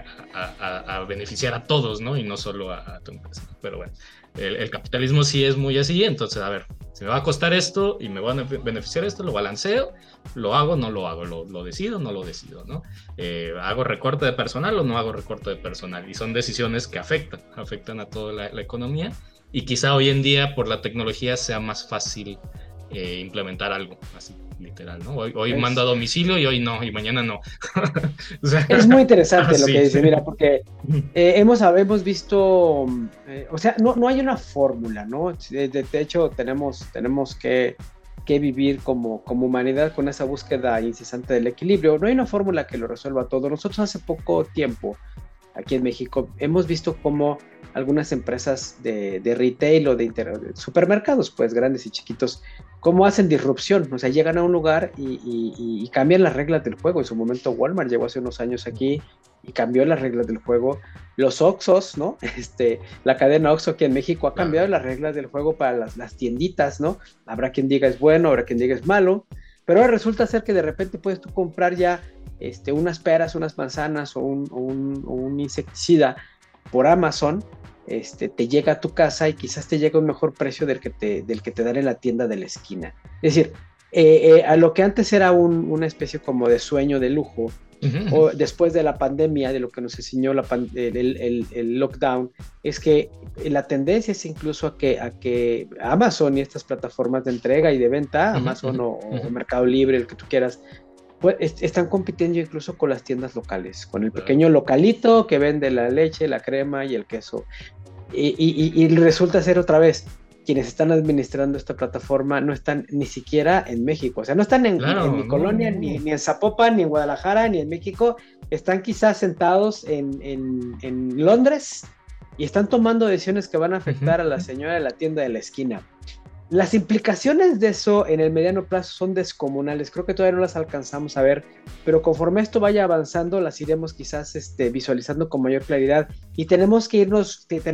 a beneficiar a todos, ¿no? Y no solo a tu empresa. Pero bueno, el capitalismo sí es muy así, entonces, a ver, si me va a costar esto y me va a beneficiar esto, lo balanceo, lo hago, no lo hago, lo decido, no lo decido, ¿no? ¿Hago recorte de personal o no hago recorte de personal? Y son decisiones que afectan a toda la economía, y quizá hoy en día por la tecnología sea más fácil implementar algo así, literal, ¿no? Hoy mando a domicilio y hoy no, y mañana no. O sea, es muy interesante lo que dice, mira, porque hemos visto, o sea, no hay una fórmula, ¿no? De hecho, tenemos que vivir como humanidad con esa búsqueda incesante del equilibrio. No hay una fórmula que lo resuelva todo. Nosotros hace poco tiempo, aquí en México, hemos visto cómo algunas empresas de retail o de supermercados, pues grandes y chiquitos, cómo hacen disrupción, o sea, llegan a un lugar y cambian las reglas del juego. En su momento Walmart llegó hace unos años aquí y cambió las reglas del juego. Los Oxxos, ¿no? La cadena Oxxo aquí en México ha cambiado las reglas del juego para las tienditas, ¿no? Habrá quien diga es bueno, habrá quien diga es malo, pero ahora resulta ser que de repente puedes tú comprar ya unas peras, unas manzanas o un insecticida por Amazon, te llega a tu casa y quizás te llega a un mejor precio del que te dan en la tienda de la esquina. Es decir, a lo que antes era una especie como de sueño de lujo, o después de la pandemia, de lo que nos enseñó el lockdown, es que la tendencia es incluso a que Amazon y estas plataformas de entrega y de venta, Amazon o Mercado Libre, el que tú quieras, pues están compitiendo incluso con las tiendas locales, con el pequeño localito que vende la leche, la crema y el queso. Y resulta ser otra vez, quienes están administrando esta plataforma no están ni siquiera en México, o sea, no están en mi colonia, ni en Zapopan, ni en Guadalajara, ni en México, están quizás sentados en Londres y están tomando decisiones que van a afectar a la señora de la tienda de la esquina. Las implicaciones de eso en el mediano plazo son descomunales, creo que todavía no las alcanzamos a ver, pero conforme esto vaya avanzando las iremos quizás visualizando con mayor claridad, y tenemos que yo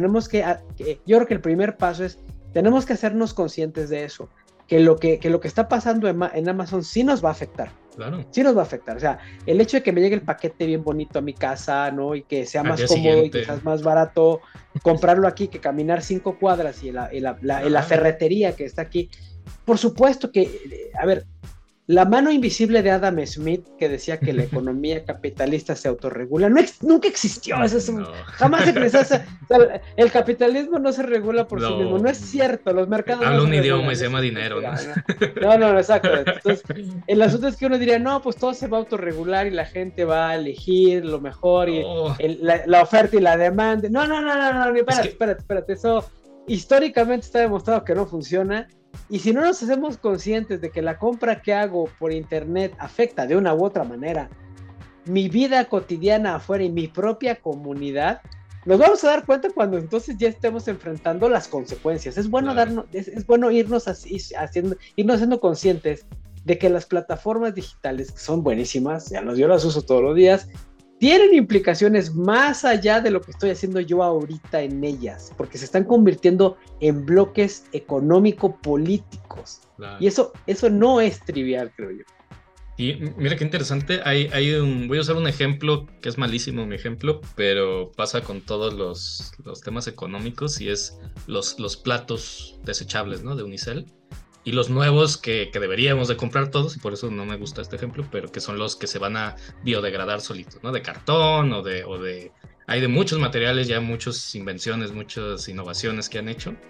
creo que el primer paso es, tenemos que hacernos conscientes de eso, que lo que está pasando en Amazon sí nos va a afectar. Claro. Sí nos va a afectar, o sea, el hecho de que me llegue el paquete bien bonito a mi casa, ¿no? Y que sea más cómodo y quizás más barato comprarlo aquí que caminar 5 cuadras y la ferretería que está aquí. Por supuesto que, a ver, la mano invisible de Adam Smith, que decía que la economía capitalista se autorregula, nunca existió. Jamás existió. O sea, el capitalismo no se regula por sí mismo. No es cierto. Los mercados. Habla un idioma y se llama dinero, ¿no? No, exacto. Entonces, el asunto es que uno diría, no, pues todo se va a autorregular y la gente va a elegir lo mejor y la oferta y la demanda. No, espérate. Eso históricamente está demostrado que no funciona. Y si no nos hacemos conscientes de que la compra que hago por internet afecta de una u otra manera mi vida cotidiana afuera y mi propia comunidad, nos vamos a dar cuenta cuando entonces ya estemos enfrentando las consecuencias. Es bueno es bueno irnos haciendo conscientes de que las plataformas digitales, que son buenísimas, yo las uso todos los días, tienen implicaciones más allá de lo que estoy haciendo yo ahorita en ellas, porque se están convirtiendo en bloques económico-políticos. Claro. Y eso no es trivial, creo yo. Y mira qué interesante, voy a usar un ejemplo que es malísimo mi ejemplo, pero pasa con todos los temas económicos, y es los platos desechables, ¿no? De Unicel. Y los nuevos que deberíamos de comprar todos, y por eso no me gusta este ejemplo, pero que son los que se van a biodegradar solitos, ¿no? De cartón hay de muchos materiales, ya muchas invenciones, muchas innovaciones que han hecho,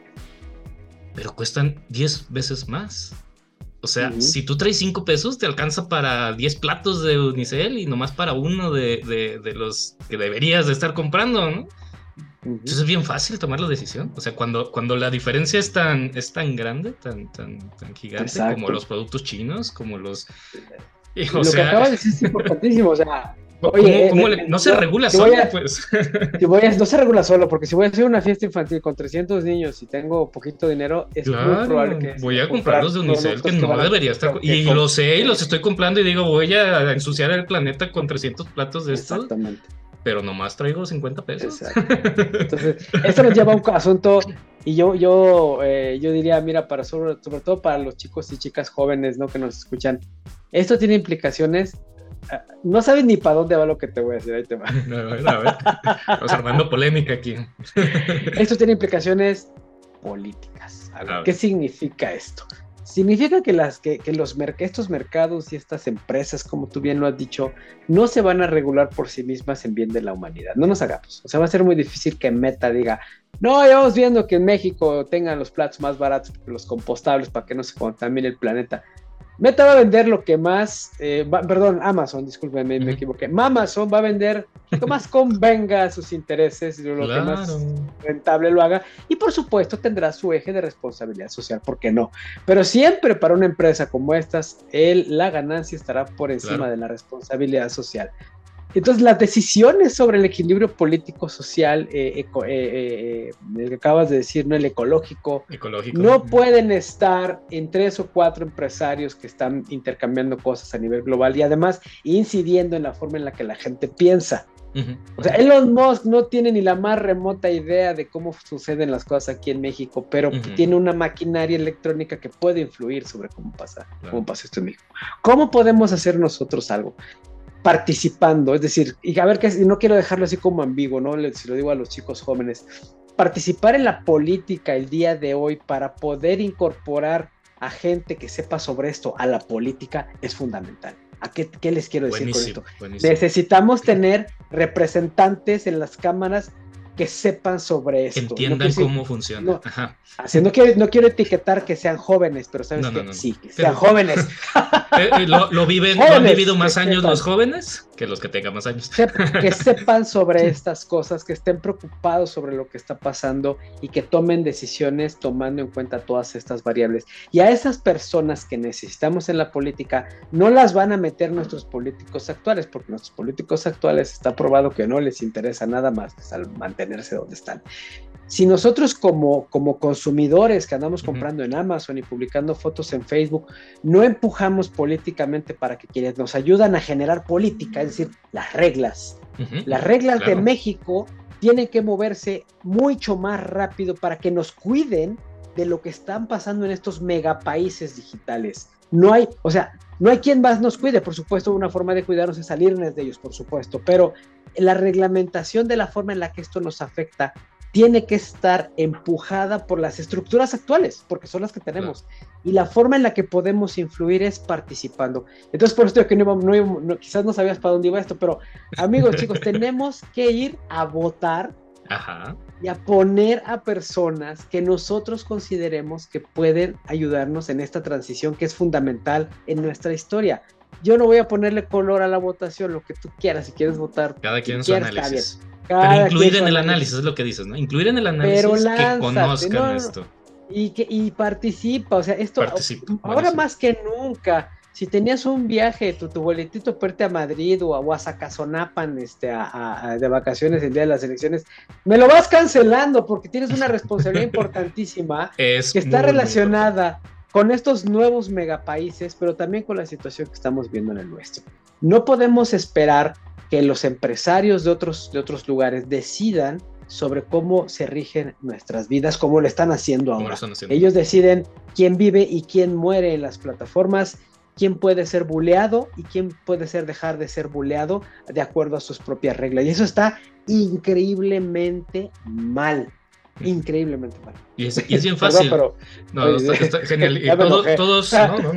pero cuestan 10 veces más. O sea, si tú traes 5 pesos, te alcanza para 10 platos de Unicel y nomás para uno de los que deberías de estar comprando, ¿no? Entonces es bien fácil tomar la decisión. O sea, cuando la diferencia es tan grande, tan gigante, exacto, como los productos chinos, como los... Y, lo que acabas de decir es importantísimo, o sea, oye, no se regula solo, pues. No se regula solo, porque si voy a hacer una fiesta infantil con 300 niños y tengo poquito dinero, es muy probable que voy a comprarlos de Unicel, que no debería estar. Y lo sé, y los estoy comprando y digo, voy a ensuciar el planeta con 300 platos de estos. Exactamente. Pero nomás traigo 50 pesos. Exacto. Entonces, esto nos lleva a un asunto, y yo diría, mira, sobre todo para los chicos y chicas jóvenes, ¿no?, que nos escuchan, esto tiene implicaciones. No sabes ni para dónde va lo que te voy a decir, ahí te va. A ver. Estamos armando polémica aquí. Esto tiene implicaciones políticas. ¿Qué significa esto? Significa que estos mercados y estas empresas, como tú bien lo has dicho, no se van a regular por sí mismas en bien de la humanidad. No nos hagamos. O sea, va a ser muy difícil que Meta diga, no, ya vamos viendo que en México tengan los platos más baratos que los compostables para que no se contamine el planeta. Meta va a vender lo que más, Amazon, discúlpenme, me equivoqué. Amazon va a vender lo que más convenga a sus intereses, lo que más rentable lo haga, y por supuesto tendrá su eje de responsabilidad social, ¿por qué no? Pero siempre para una empresa como estas, la ganancia estará por encima de la responsabilidad social. Entonces, las decisiones sobre el equilibrio político-social, el que acabas de decir, ¿no?, el ecológico, no pueden estar en 3 o 4 empresarios que están intercambiando cosas a nivel global y además incidiendo en la forma en la que la gente piensa. O sea, Elon Musk no tiene ni la más remota idea de cómo suceden las cosas aquí en México, pero tiene una maquinaria electrónica que puede influir sobre cómo pasa esto en México. ¿Cómo podemos hacer nosotros algo? Participando, es decir, y a ver, no quiero dejarlo así como ambiguo, ¿no? Si lo digo a los chicos jóvenes, participar en la política el día de hoy para poder incorporar a gente que sepa sobre esto a la política es fundamental. ¿Qué les quiero decir con esto? Buenísimo. Necesitamos tener representantes en las cámaras que sepan sobre esto. Entiendan cómo funciona. No quiero etiquetar que sean jóvenes, pero sabes sí, que sean jóvenes. ¿Lo han vivido más años los jóvenes que los que tengan más años? Que sepan sobre estas cosas, que estén preocupados sobre lo que está pasando y que tomen decisiones tomando en cuenta todas estas variables. Y a esas personas que necesitamos en la política, no las van a meter nuestros políticos actuales, porque nuestros políticos actuales está probado que no les interesa nada más que mantenerse donde están. Si nosotros como consumidores que andamos comprando en Amazon y publicando fotos en Facebook, no empujamos políticamente para que quienes nos ayudan a generar política, es decir, las reglas de México tienen que moverse mucho más rápido para que nos cuiden de lo que están pasando en estos megapaíses digitales. No hay quien más nos cuide, por supuesto, una forma de cuidarnos es salirnos de ellos, por supuesto, pero la reglamentación de la forma en la que esto nos afecta tiene que estar empujada por las estructuras actuales, porque son las que tenemos, y la forma en la que podemos influir es participando. Entonces, por esto que quizás no sabías para dónde iba esto, pero amigos, chicos, tenemos que ir a votar y a poner a personas que nosotros consideremos que pueden ayudarnos en esta transición que es fundamental en nuestra historia. Yo no voy a ponerle color a la votación, lo que tú quieras, si quieres votar. Cada quien su análisis. Pero incluir en el análisis es lo que dices, ¿no? Incluir en el análisis que conozcan esto. Y participa, o sea, esto ahora más que nunca. Si tenías un viaje, tu boletito para irte a Madrid o a Zacazonapan de vacaciones el día de las elecciones, me lo vas cancelando porque tienes una responsabilidad importantísima que está relacionada con estos nuevos megapaíses, pero también con la situación que estamos viendo en el nuestro. No podemos esperar que los empresarios de otros lugares decidan sobre cómo se rigen nuestras vidas, como lo están haciendo ahora. Ellos deciden quién vive y quién muere en las plataformas, quién puede ser buleado y quién puede dejar de ser buleado de acuerdo a sus propias reglas. Y eso está increíblemente mal. Increíblemente mal. Y es bien fácil. Perdón, pero, está genial. Y todos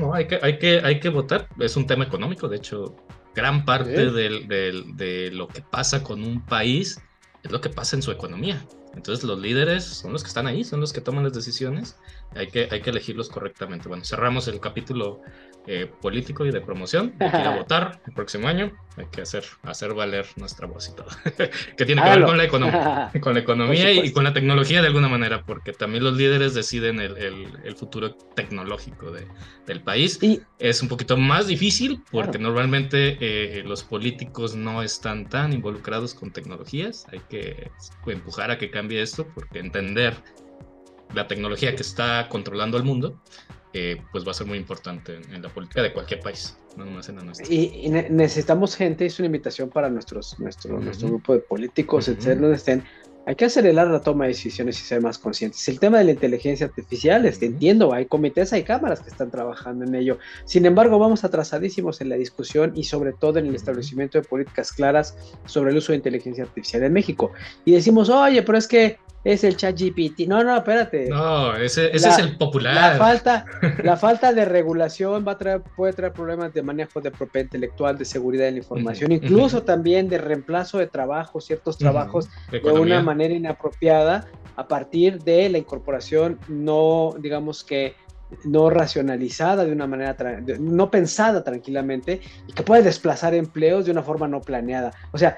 hay que votar. Es un tema económico, de hecho, gran parte de lo que pasa con un país es lo que pasa en su economía. Entonces los líderes son los que están ahí, son los que toman las decisiones, hay que elegirlos correctamente. Bueno, cerramos el capítulo político y de promoción, hay que ir a votar el próximo año, hay que hacer valer nuestra voz y todo, que tiene que ver con la economía y con la tecnología de alguna manera, porque también los líderes deciden el futuro tecnológico del país. Y es un poquito más difícil porque normalmente los políticos no están tan involucrados con tecnologías, hay que empujar a que cambie esto, porque entender la tecnología que está controlando el mundo pues va a ser muy importante en la política de cualquier país, no nomás en la nuestra. Y necesitamos gente, es una invitación para nuestro grupo de políticos, etcétera, donde estén. Hay que acelerar la toma de decisiones y ser más conscientes. El tema de la inteligencia artificial, entiendo, hay comités, hay cámaras que están trabajando en ello. Sin embargo, vamos atrasadísimos en la discusión y sobre todo en el establecimiento de políticas claras sobre el uso de inteligencia artificial en México. Y decimos, oye, pero es que es el ChatGPT. No, espérate. No, ese es el popular. La falta de regulación puede traer problemas de manejo de propiedad intelectual, de seguridad de la información, incluso también de reemplazo de trabajos, ciertos trabajos de una manera inapropiada a partir de la incorporación no, digamos que no racionalizada, de una manera no pensada tranquilamente, y que puede desplazar empleos de una forma no planeada. O sea,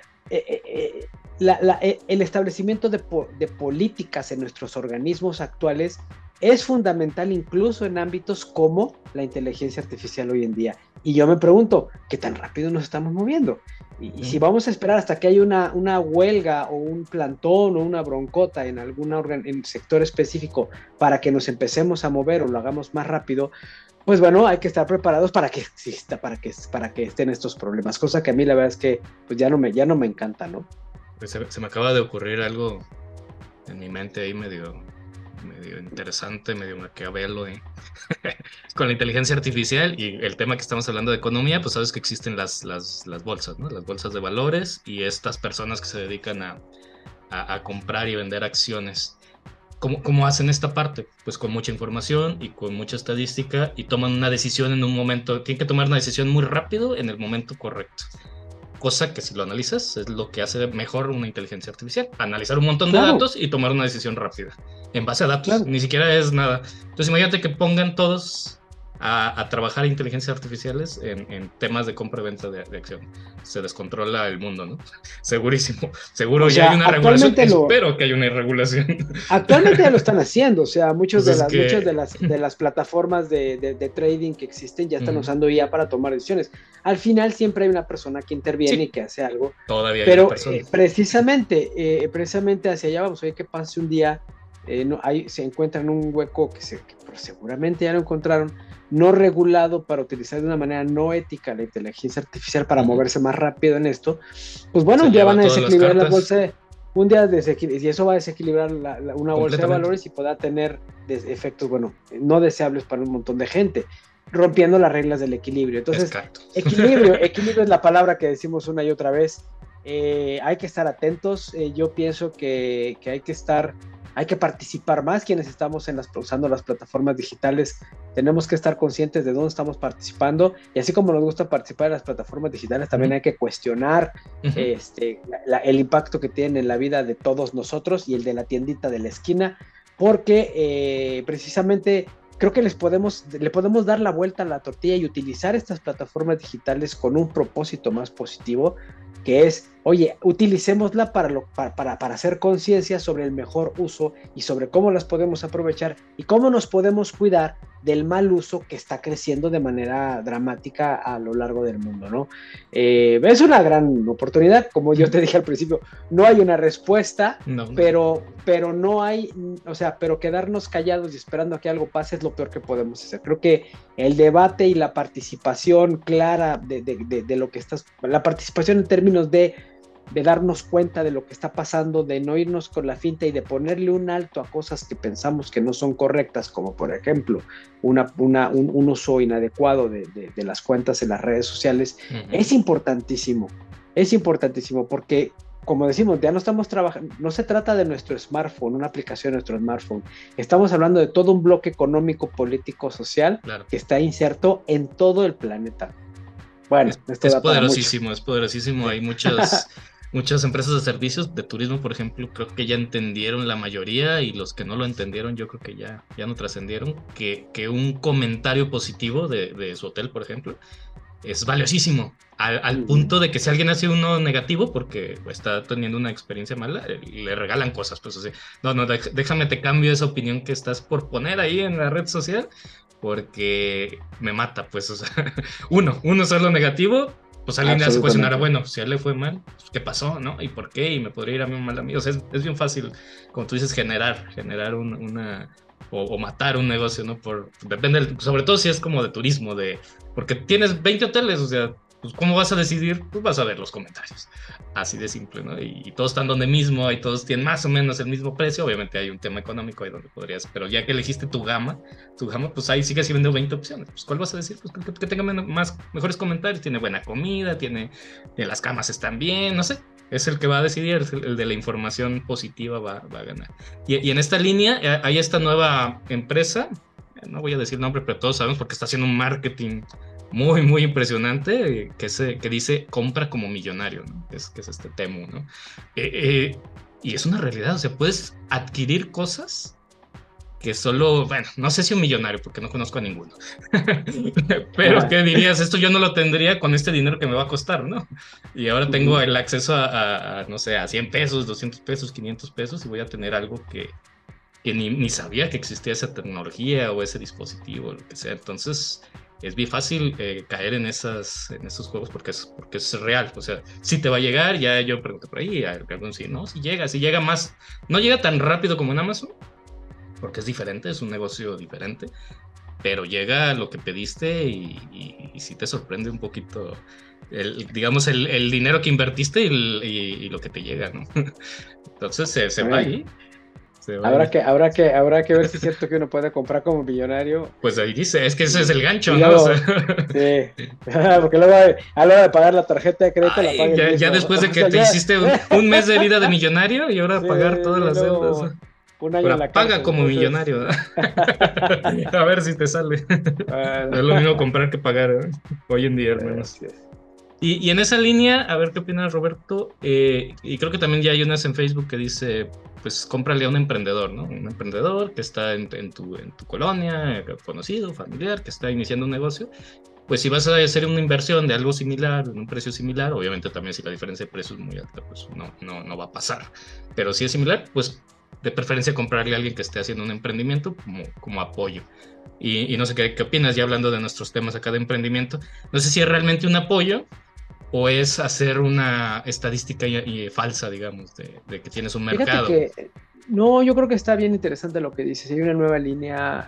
el establecimiento de políticas en nuestros organismos actuales es fundamental incluso en ámbitos como la inteligencia artificial hoy en día. Y yo me pregunto, ¿qué tan rápido nos estamos moviendo? Y si vamos a esperar hasta que haya una huelga o un plantón o una broncota en en sector específico para que nos empecemos a mover o lo hagamos más rápido, pues bueno, hay que estar preparados para que exista, para que estén estos problemas, cosa que a mí la verdad es que pues ya no me encanta, ¿no? Pues se me acaba de ocurrir algo en mi mente ahí medio interesante, medio maquiavelo, con la inteligencia artificial y el tema que estamos hablando de economía, pues sabes que existen las bolsas, ¿no? Las bolsas de valores y estas personas que se dedican a comprar y vender acciones. ¿Cómo hacen esta parte? Pues con mucha información y con mucha estadística y toman una decisión en un momento, tienen que tomar una decisión muy rápido en el momento correcto. Cosa que si lo analizas es lo que hace mejor una inteligencia artificial, analizar un montón de datos y tomar una decisión rápida en base a datos, ni siquiera es nada. Entonces imagínate que pongan todos a trabajar inteligencias artificiales en temas de compra y venta de acción. Se descontrola el mundo, ¿no? Segurísimo. Seguro ya hay una regulación. Espero que haya una regulación. Actualmente ya lo están haciendo. O sea, muchas de las plataformas de trading que existen ya están usando IA para tomar decisiones. Al final siempre hay una persona que interviene y que hace algo. Todavía pero hay precisamente hacia allá vamos. Oye, ¿qué pasa si un día se encuentran un hueco que seguramente ya lo encontraron, no regulado para utilizar de una manera no ética la inteligencia artificial para moverse más rápido en esto? Pues bueno, un día van a desequilibrar la bolsa, y eso va a desequilibrar una bolsa de valores y podrá tener efectos, bueno, no deseables para un montón de gente, rompiendo las reglas del equilibrio. Entonces, equilibrio es la palabra que decimos una y otra vez. Hay que estar atentos. Yo pienso que hay que participar más quienes estamos usando las plataformas digitales. Tenemos que estar conscientes de dónde estamos participando, y así como nos gusta participar en las plataformas digitales, también hay que cuestionar el impacto que tienen en la vida de todos nosotros y el de la tiendita de la esquina, porque precisamente creo que le podemos dar la vuelta a la tortilla y utilizar estas plataformas digitales con un propósito más positivo, que es, oye, utilicémosla para hacer conciencia sobre el mejor uso y sobre cómo las podemos aprovechar y cómo nos podemos cuidar del mal uso que está creciendo de manera dramática a lo largo del mundo, ¿no? Es una gran oportunidad, como yo te dije al principio, no hay una respuesta, pero no hay, o sea, pero quedarnos callados y esperando a que algo pase es lo peor que podemos hacer. Creo que el debate y la participación clara de lo que la participación en términos de darnos cuenta de lo que está pasando, de no irnos con la finta y de ponerle un alto a cosas que pensamos que no son correctas, como por ejemplo un uso inadecuado de las cuentas en las redes sociales, es importantísimo porque, como decimos, ya no estamos trabajando, no se trata de nuestro smartphone, una aplicación de nuestro smartphone, estamos hablando de todo un bloque económico, político, social, que está inserto en todo el planeta. Bueno, es poderosísimo, hay muchas muchas empresas de servicios de turismo, por ejemplo, creo que ya entendieron la mayoría, y los que no lo entendieron, yo creo que ya no trascendieron, que un comentario positivo de su hotel, por ejemplo, es valiosísimo, al punto de que si alguien hace uno negativo porque está teniendo una experiencia mala, le regalan cosas, pues así, no, déjame te cambio esa opinión que estás por poner ahí en la red social, porque me mata, pues, o sea, uno solo negativo, pues alguien ya se cuestionará, bueno, si a él le fue mal, pues, ¿qué pasó, no? ¿Y por qué? ¿Y me podría ir a mí mal a mí? O sea, es bien fácil, como tú dices, generar una... O matar un negocio, ¿no? Depende, sobre todo si es como de turismo, porque tienes 20 hoteles, o sea, pues ¿cómo vas a decidir? Pues vas a ver los comentarios, así de simple, ¿no? Y todos están donde mismo, y todos tienen más o menos el mismo precio, obviamente hay un tema económico ahí donde podrías, pero ya que elegiste tu gama, pues ahí sigues viendo 20 opciones, pues ¿cuál vas a decir? Pues que tenga mejores comentarios, tiene buena comida, las camas están bien, no sé. Es el que va a decidir, el de la información positiva va a ganar. Y en esta línea hay esta nueva empresa, no voy a decir nombre, pero todos sabemos porque está haciendo un marketing muy, muy impresionante, que dice compra como millonario, ¿no? que es este Temu, ¿no? Y es una realidad, o sea, puedes adquirir cosas que solo, bueno, no sé si un millonario, porque no conozco a ninguno, pero ¿qué dirías? Esto yo no lo tendría con este dinero que me va a costar, ¿no? Y ahora tengo el acceso no sé, a 100 pesos, 200 pesos, 500 pesos, y voy a tener algo que ni sabía que existía esa tecnología o ese dispositivo, lo que sea. Entonces es bien fácil caer en esos juegos porque es real. O sea, si te va a llegar, ya yo pregunté por ahí, algún sí, ¿no? Si llega más, no llega tan rápido como en Amazon, porque es diferente, es un negocio diferente, pero llega lo que pediste y sí te sorprende un poquito, digamos, el dinero que invertiste y lo que te llega, ¿no? Entonces se va ahí. Habrá que ver si es cierto que uno puede comprar como millonario. Pues ahí dice, es que ese es el gancho, y ¿no? luego, O sea, sí, porque luego a la hora de pagar la tarjeta de crédito la pagas. Ya después de que te hiciste un mes de vida de millonario y ahora pagar todas las deudas. Un año en la cárcel, paga como millonario. A ver si te sale. Es lo mismo comprar que pagar hoy en día, hermanos. Y en esa línea, a ver qué opinas, Roberto. Y creo que también ya hay unas en Facebook que dice, pues cómprale a un emprendedor, ¿no? Un emprendedor que está en tu colonia, conocido, familiar, que está iniciando un negocio. Pues si vas a hacer una inversión de algo similar, en un precio similar, obviamente también si la diferencia de precio es muy alta, pues no va a pasar. Pero si es similar, pues de preferencia comprarle a alguien que esté haciendo un emprendimiento como apoyo. Y no sé qué opinas, ya hablando de nuestros temas acá de emprendimiento. No sé si es realmente un apoyo o es hacer una estadística falsa, digamos, de que tienes un mercado. No, yo creo que está bien interesante lo que dices. Hay una nueva línea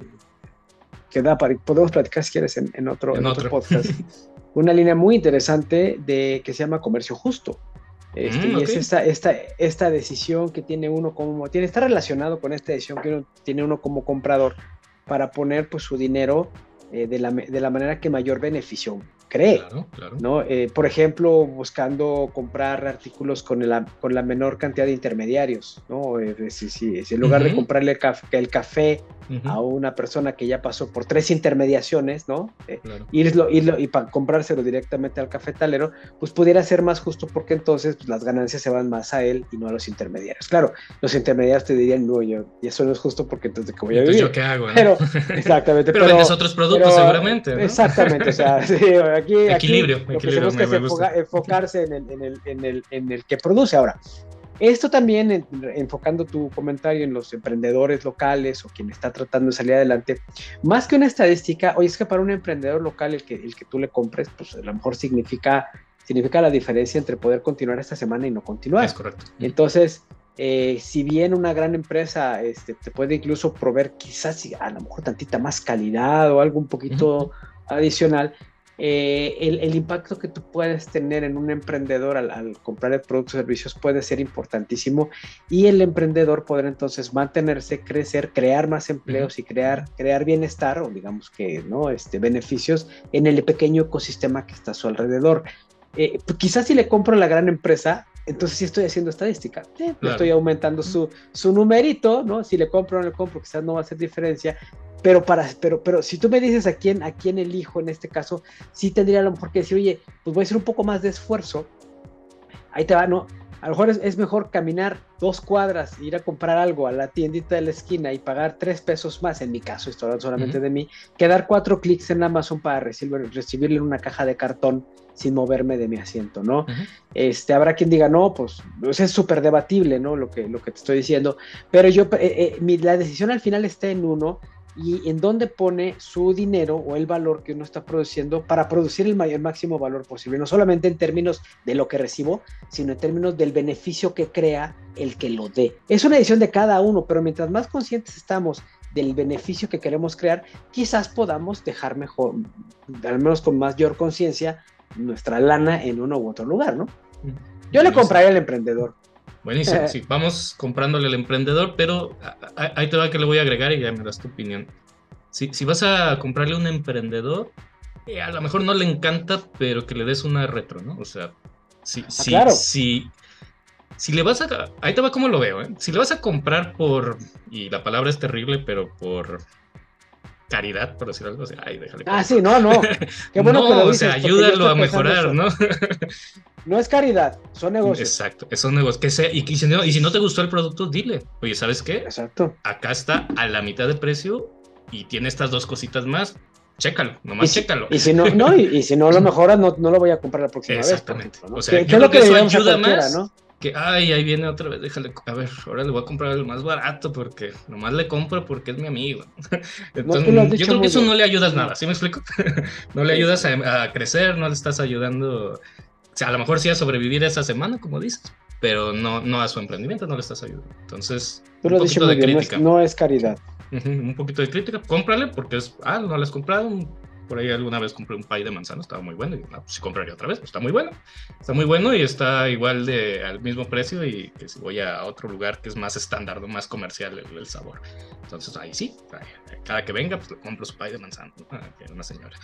que podemos platicar si quieres en otro podcast. Una línea muy interesante que se llama comercio justo. Y okay. Es esta decisión que tiene uno está relacionado con esta decisión que tiene uno como comprador para poner pues su dinero de la manera que mayor beneficio cree, claro. ¿No? Por ejemplo, buscando comprar artículos con la menor cantidad de intermediarios, ¿no? Si en lugar de comprarle el café a una persona que ya pasó por 3 intermediaciones, ¿no? Claro. Y para comprárselo directamente al cafetalero, pues pudiera ser más justo porque entonces pues, las ganancias se van más a él y no a los intermediarios. Claro, los intermediarios te dirían, no, y eso no es justo porque entonces ¿cómo voy a vivir? ¿Yo qué hago? ¿No? Pero, exactamente. pero vendes otros productos seguramente, ¿no? Exactamente, o sea, sí, equilibrio, lo que tenemos que es enfocarse en el que produce. Ahora, esto también, enfocando tu comentario en los emprendedores locales o quien está tratando de salir adelante, más que una estadística, oye, es que para un emprendedor local el que tú le compres, pues a lo mejor significa la diferencia entre poder continuar esta semana y no continuar. Es correcto. Entonces, si bien una gran empresa te puede incluso proveer quizás a lo mejor tantita más calidad o algo un poquito adicional, el impacto que tú puedes tener en un emprendedor al comprar el producto o servicios puede ser importantísimo, y el emprendedor podrá entonces mantenerse, crecer, crear más empleos y crear bienestar o digamos que ¿no? Beneficios en el pequeño ecosistema que está a su alrededor. Pues quizás si le compro a la gran empresa, entonces sí estoy haciendo estadística, claro. Estoy aumentando su numerito, ¿no? Si le compro o no le compro, quizás no va a hacer diferencia, pero si tú me dices a quién elijo en este caso, sí tendría a lo mejor que decir, oye, pues voy a hacer un poco más de esfuerzo ahí te va, ¿no? A lo mejor es mejor caminar 2 cuadras, ir a comprar algo a la tiendita de la esquina y pagar 3 pesos más, en mi caso, esto habla solamente de mí, que dar 4 clics en Amazon para recibirle una caja de cartón sin moverme de mi asiento, ¿no? Habrá quien diga, no, pues es súper debatible, ¿no? Lo que te estoy diciendo, pero la decisión al final está en uno y en dónde pone su dinero o el valor que uno está produciendo para producir el máximo valor posible, no solamente en términos de lo que recibo, sino en términos del beneficio que crea el que lo dé. Es una decisión de cada uno, pero mientras más conscientes estamos del beneficio que queremos crear, quizás podamos dejar mejor, al menos con mayor conciencia, nuestra lana en uno u otro lugar, ¿no? Yo le compraría al emprendedor. Buenísimo, sí, vamos comprándole al emprendedor, pero ahí te va que le voy a agregar y ya me das tu opinión. Si vas a comprarle a un emprendedor, a lo mejor no le encanta, pero que le des una retro, ¿no? O sea, claro. si le vas a... Ahí te va como lo veo, ¿eh? Si le vas a comprar y la palabra es terrible, pero por caridad, por decir algo así, ay, déjale. Sí, no. Qué bueno no, que lo dices, o sea, ayúdalo a mejorar, ¿no? No es caridad, son negocios. Exacto, son negocios. Y si no te gustó el producto, dile, oye, ¿sabes qué? Exacto. Acá está a la mitad de precio y tiene estas 2 cositas más. Chécalo, nomás chécalo. Y si no lo mejoras, no lo voy a comprar la próxima vez. Exactamente. Ejemplo, ¿no? O sea, yo creo que eso ayuda más, ¿no? Que, ahí viene otra vez, déjale, a ver, ahora le voy a comprar el más barato porque nomás le compro porque es mi amigo. Entonces, yo creo que eso no le ayudas nada, ¿sí me explico? No le ayudas a crecer, no le estás ayudando, o sea, a lo mejor sí a sobrevivir esa semana, como dices, pero no a su emprendimiento, no le estás ayudando. Entonces, tú lo dices muy bien, crítica. No es caridad. Un poquito de crítica, cómprale porque no le has comprado. Por ahí alguna vez compré un pie de manzana, estaba muy bueno, y si compraría otra vez, pues está muy bueno y está igual al mismo precio, y que si voy a otro lugar que es más estándar, ¿no? Más comercial el sabor. Entonces ahí sí, cada que venga, pues le compro su pie de manzana, ¿no? Que era una señora.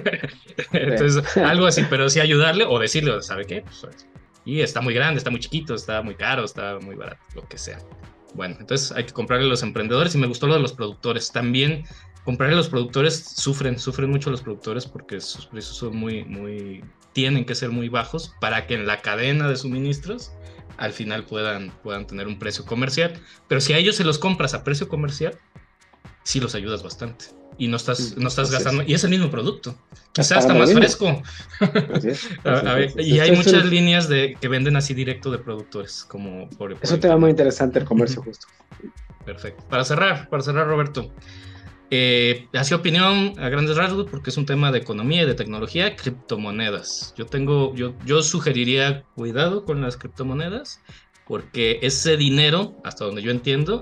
Entonces, algo así, pero sí ayudarle o decirle, ¿sabe qué? Pues, y está muy grande, está muy chiquito, está muy caro, está muy barato, lo que sea. Bueno, entonces hay que comprarle a los emprendedores, y me gustó lo de los productores. También comprarle a los productores, sufren mucho los productores porque sus precios son tienen que ser muy bajos para que en la cadena de suministros al final puedan tener un precio comercial. Pero si a ellos se los compras a precio comercial, sí los ayudas bastante. Y no estás gastando, y es el mismo producto. Quizás está más fresco. Y hay muchas líneas que venden así directo de productores. Es un tema muy interesante, el comercio justo. Perfecto. Para cerrar, Roberto, así opinión a grandes rasgos, porque es un tema de economía y de tecnología, criptomonedas. Yo sugeriría cuidado con las criptomonedas, porque ese dinero, hasta donde yo entiendo,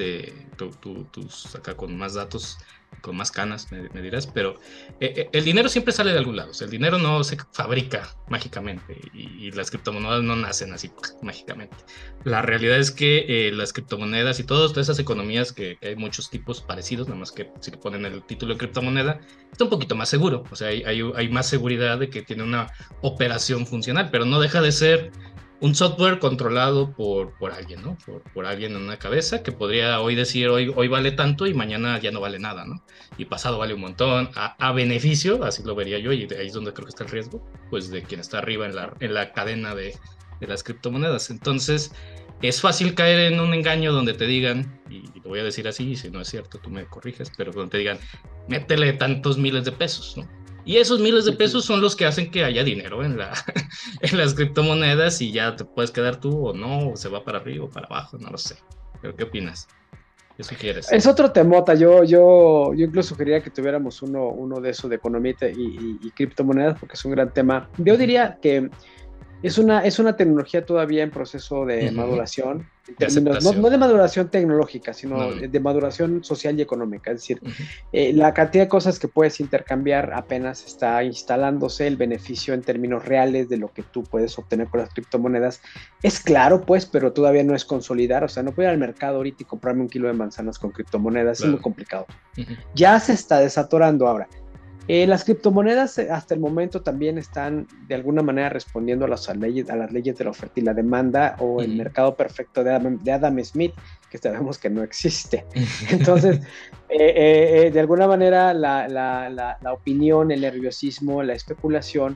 tú acá con más datos, con más canas me dirás, pero el dinero siempre sale de algún lado. O sea, el dinero no se fabrica mágicamente, y las criptomonedas no nacen así mágicamente. La realidad es que las criptomonedas y todas esas economías, que hay muchos tipos parecidos, nada más que si le ponen el título de criptomoneda, está un poquito más seguro. O sea, hay más seguridad de que tiene una operación funcional, pero no deja de ser un software controlado por alguien, ¿no? Por alguien en una cabeza, que podría hoy decir, hoy vale tanto y mañana ya no vale nada, ¿no? Y pasado vale un montón, a beneficio, así lo vería yo, y ahí es donde creo que está el riesgo, pues de quien está arriba en la cadena de las criptomonedas. Entonces, es fácil caer en un engaño donde te digan, y lo voy a decir así, y si no es cierto, tú me corriges, pero donde te digan, métele tantos miles de pesos, ¿no? Y esos miles de pesos son los que hacen que haya dinero en las criptomonedas, y ya te puedes quedar tú o no, o se va para arriba o para abajo, no lo sé. ¿Pero qué opinas? ¿Qué sugieres? Es otro temota. Yo incluso sugeriría que tuviéramos uno de esos de economía y criptomonedas, porque es un gran tema. Yo diría que es una tecnología todavía en proceso de maduración, no de maduración tecnológica, sino de maduración social y económica. Es decir, la cantidad de cosas que puedes intercambiar apenas está instalándose. El beneficio en términos reales de lo que tú puedes obtener con las criptomonedas es claro, pues, pero todavía no es consolidar. O sea, no puedo ir al mercado ahorita y comprarme 1 kilo de manzanas con criptomonedas, claro. Es muy complicado. Ya se está desatorando ahora. Las criptomonedas hasta el momento también están de alguna manera respondiendo a las leyes de la oferta y la demanda, o el mercado perfecto de Adam Smith, que sabemos que no existe. Entonces, de alguna manera la opinión, el nerviosismo, la especulación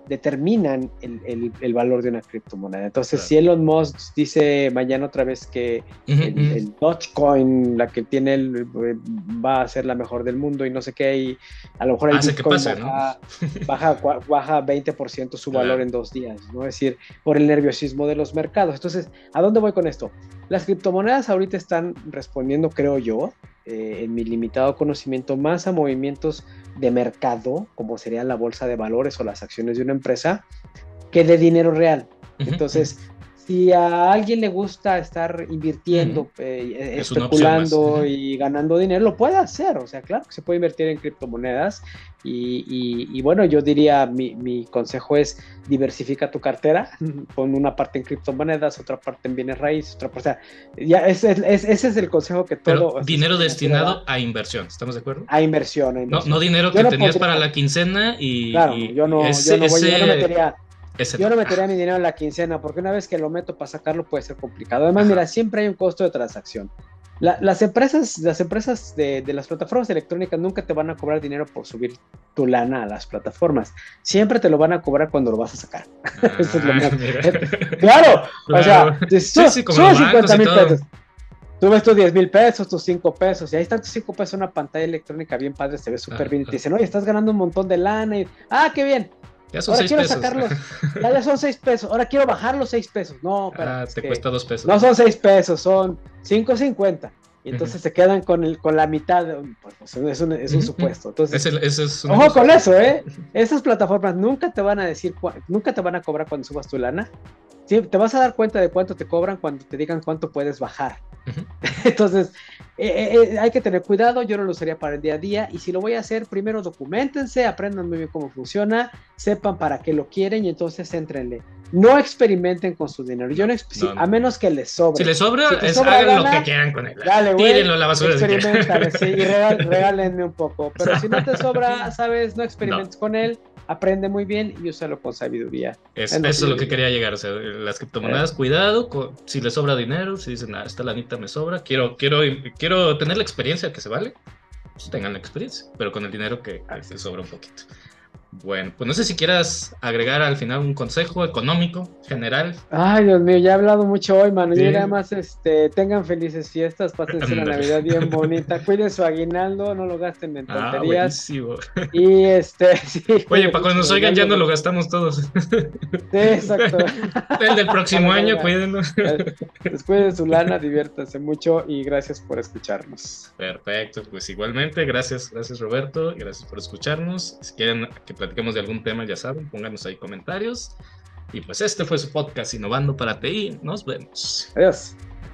determinan el valor de una criptomoneda. Entonces, si Elon Musk dice mañana otra vez que el Dogecoin, la que tiene él, va a ser la mejor del mundo y no sé qué, y a lo mejor el Bitcoin pase, baja 20% su valor en 2 días, ¿no? Es decir, por el nerviosismo de los mercados. Entonces, ¿a dónde voy con esto? Las criptomonedas ahorita están respondiendo, creo yo, en mi limitado conocimiento, más a movimientos de mercado, como sería la bolsa de valores o las acciones de una empresa, que de dinero real. Entonces, si a alguien le gusta estar invirtiendo, especulando y ganando dinero, lo puede hacer. O sea, claro que se puede invertir en criptomonedas. Y bueno, yo diría, mi consejo es diversifica tu cartera, pon una parte en criptomonedas, otra parte en bienes raíces, otra parte, o sea, ya ese es el consejo que todo... Pero dinero destinado a inversión, ¿estamos de acuerdo? A inversión. No dinero que tenías para la quincena y... Claro, yo no metería mi dinero en la quincena, porque una vez que lo meto para sacarlo puede ser complicado. Además, mira, siempre hay un costo de transacción. Las empresas de las plataformas electrónicas nunca te van a cobrar dinero por subir tu lana a las plataformas. Siempre te lo van a cobrar cuando lo vas a sacar. Eso es lo más... Claro, o sea, subes 50,000 pesos. Subes tus 10,000 pesos, tus 5 pesos, y ahí están tus 5 pesos en una pantalla electrónica bien padre, se ve súper bien, y te dicen, oye, estás ganando un montón de lana, y qué bien. Ya son ahora 6 quiero pesos. Sacarlos. Ya son 6 pesos. Ahora quiero bajar los 6 pesos. No, pero te cuesta 2 pesos. No son 6 pesos, son 5.50. Y entonces se quedan con la mitad. Pues es un supuesto. Entonces, ojo con eso, ¿eh? Esas plataformas nunca te van a decir, nunca te van a cobrar cuando subas tu lana. Sí, te vas a dar cuenta de cuánto te cobran cuando te digan cuánto puedes bajar. Entonces, hay que tener cuidado. Yo no lo usaría para el día a día. Y si lo voy a hacer, primero documentense, aprendan muy bien cómo funciona, sepan para qué lo quieren y entonces éntrenle. No experimenten con su dinero. A menos que les sobre. Si les sobra, hagan lo que quieran con él. Tírenlo a la basura. Experimentale, sí, y regálenme un poco. Pero si no te sobra, sabes, no experimentes con él. Aprende muy bien y úsalo con sabiduría. Eso es lo que quería llegar. O sea, las criptomonedas, cuidado si les sobra dinero, si dicen, esta lanita me sobra, quiero tener la experiencia que se vale, pues tengan la experiencia, pero con el dinero que se sobra un poquito. Bueno, pues no sé si quieras agregar al final un consejo económico general. Ay, Dios mío, ya he hablado mucho hoy, mano. Sí. Yo nada más, tengan felices fiestas, pásense la Navidad bien bonita, cuiden su aguinaldo, no lo gasten en tonterías. Buenísimo. Y sí. Oye, para cuando nos oigan ya no lo gastamos todos. Sí, exacto. El del próximo año, cuídenlo. Cuiden su lana, diviértanse mucho y gracias por escucharnos. Perfecto, pues igualmente, gracias Roberto, y gracias por escucharnos. Si quieren que platiquemos de algún tema, ya saben, pónganos ahí comentarios. Y pues este fue su podcast Innovando para TI. Nos vemos. Adiós.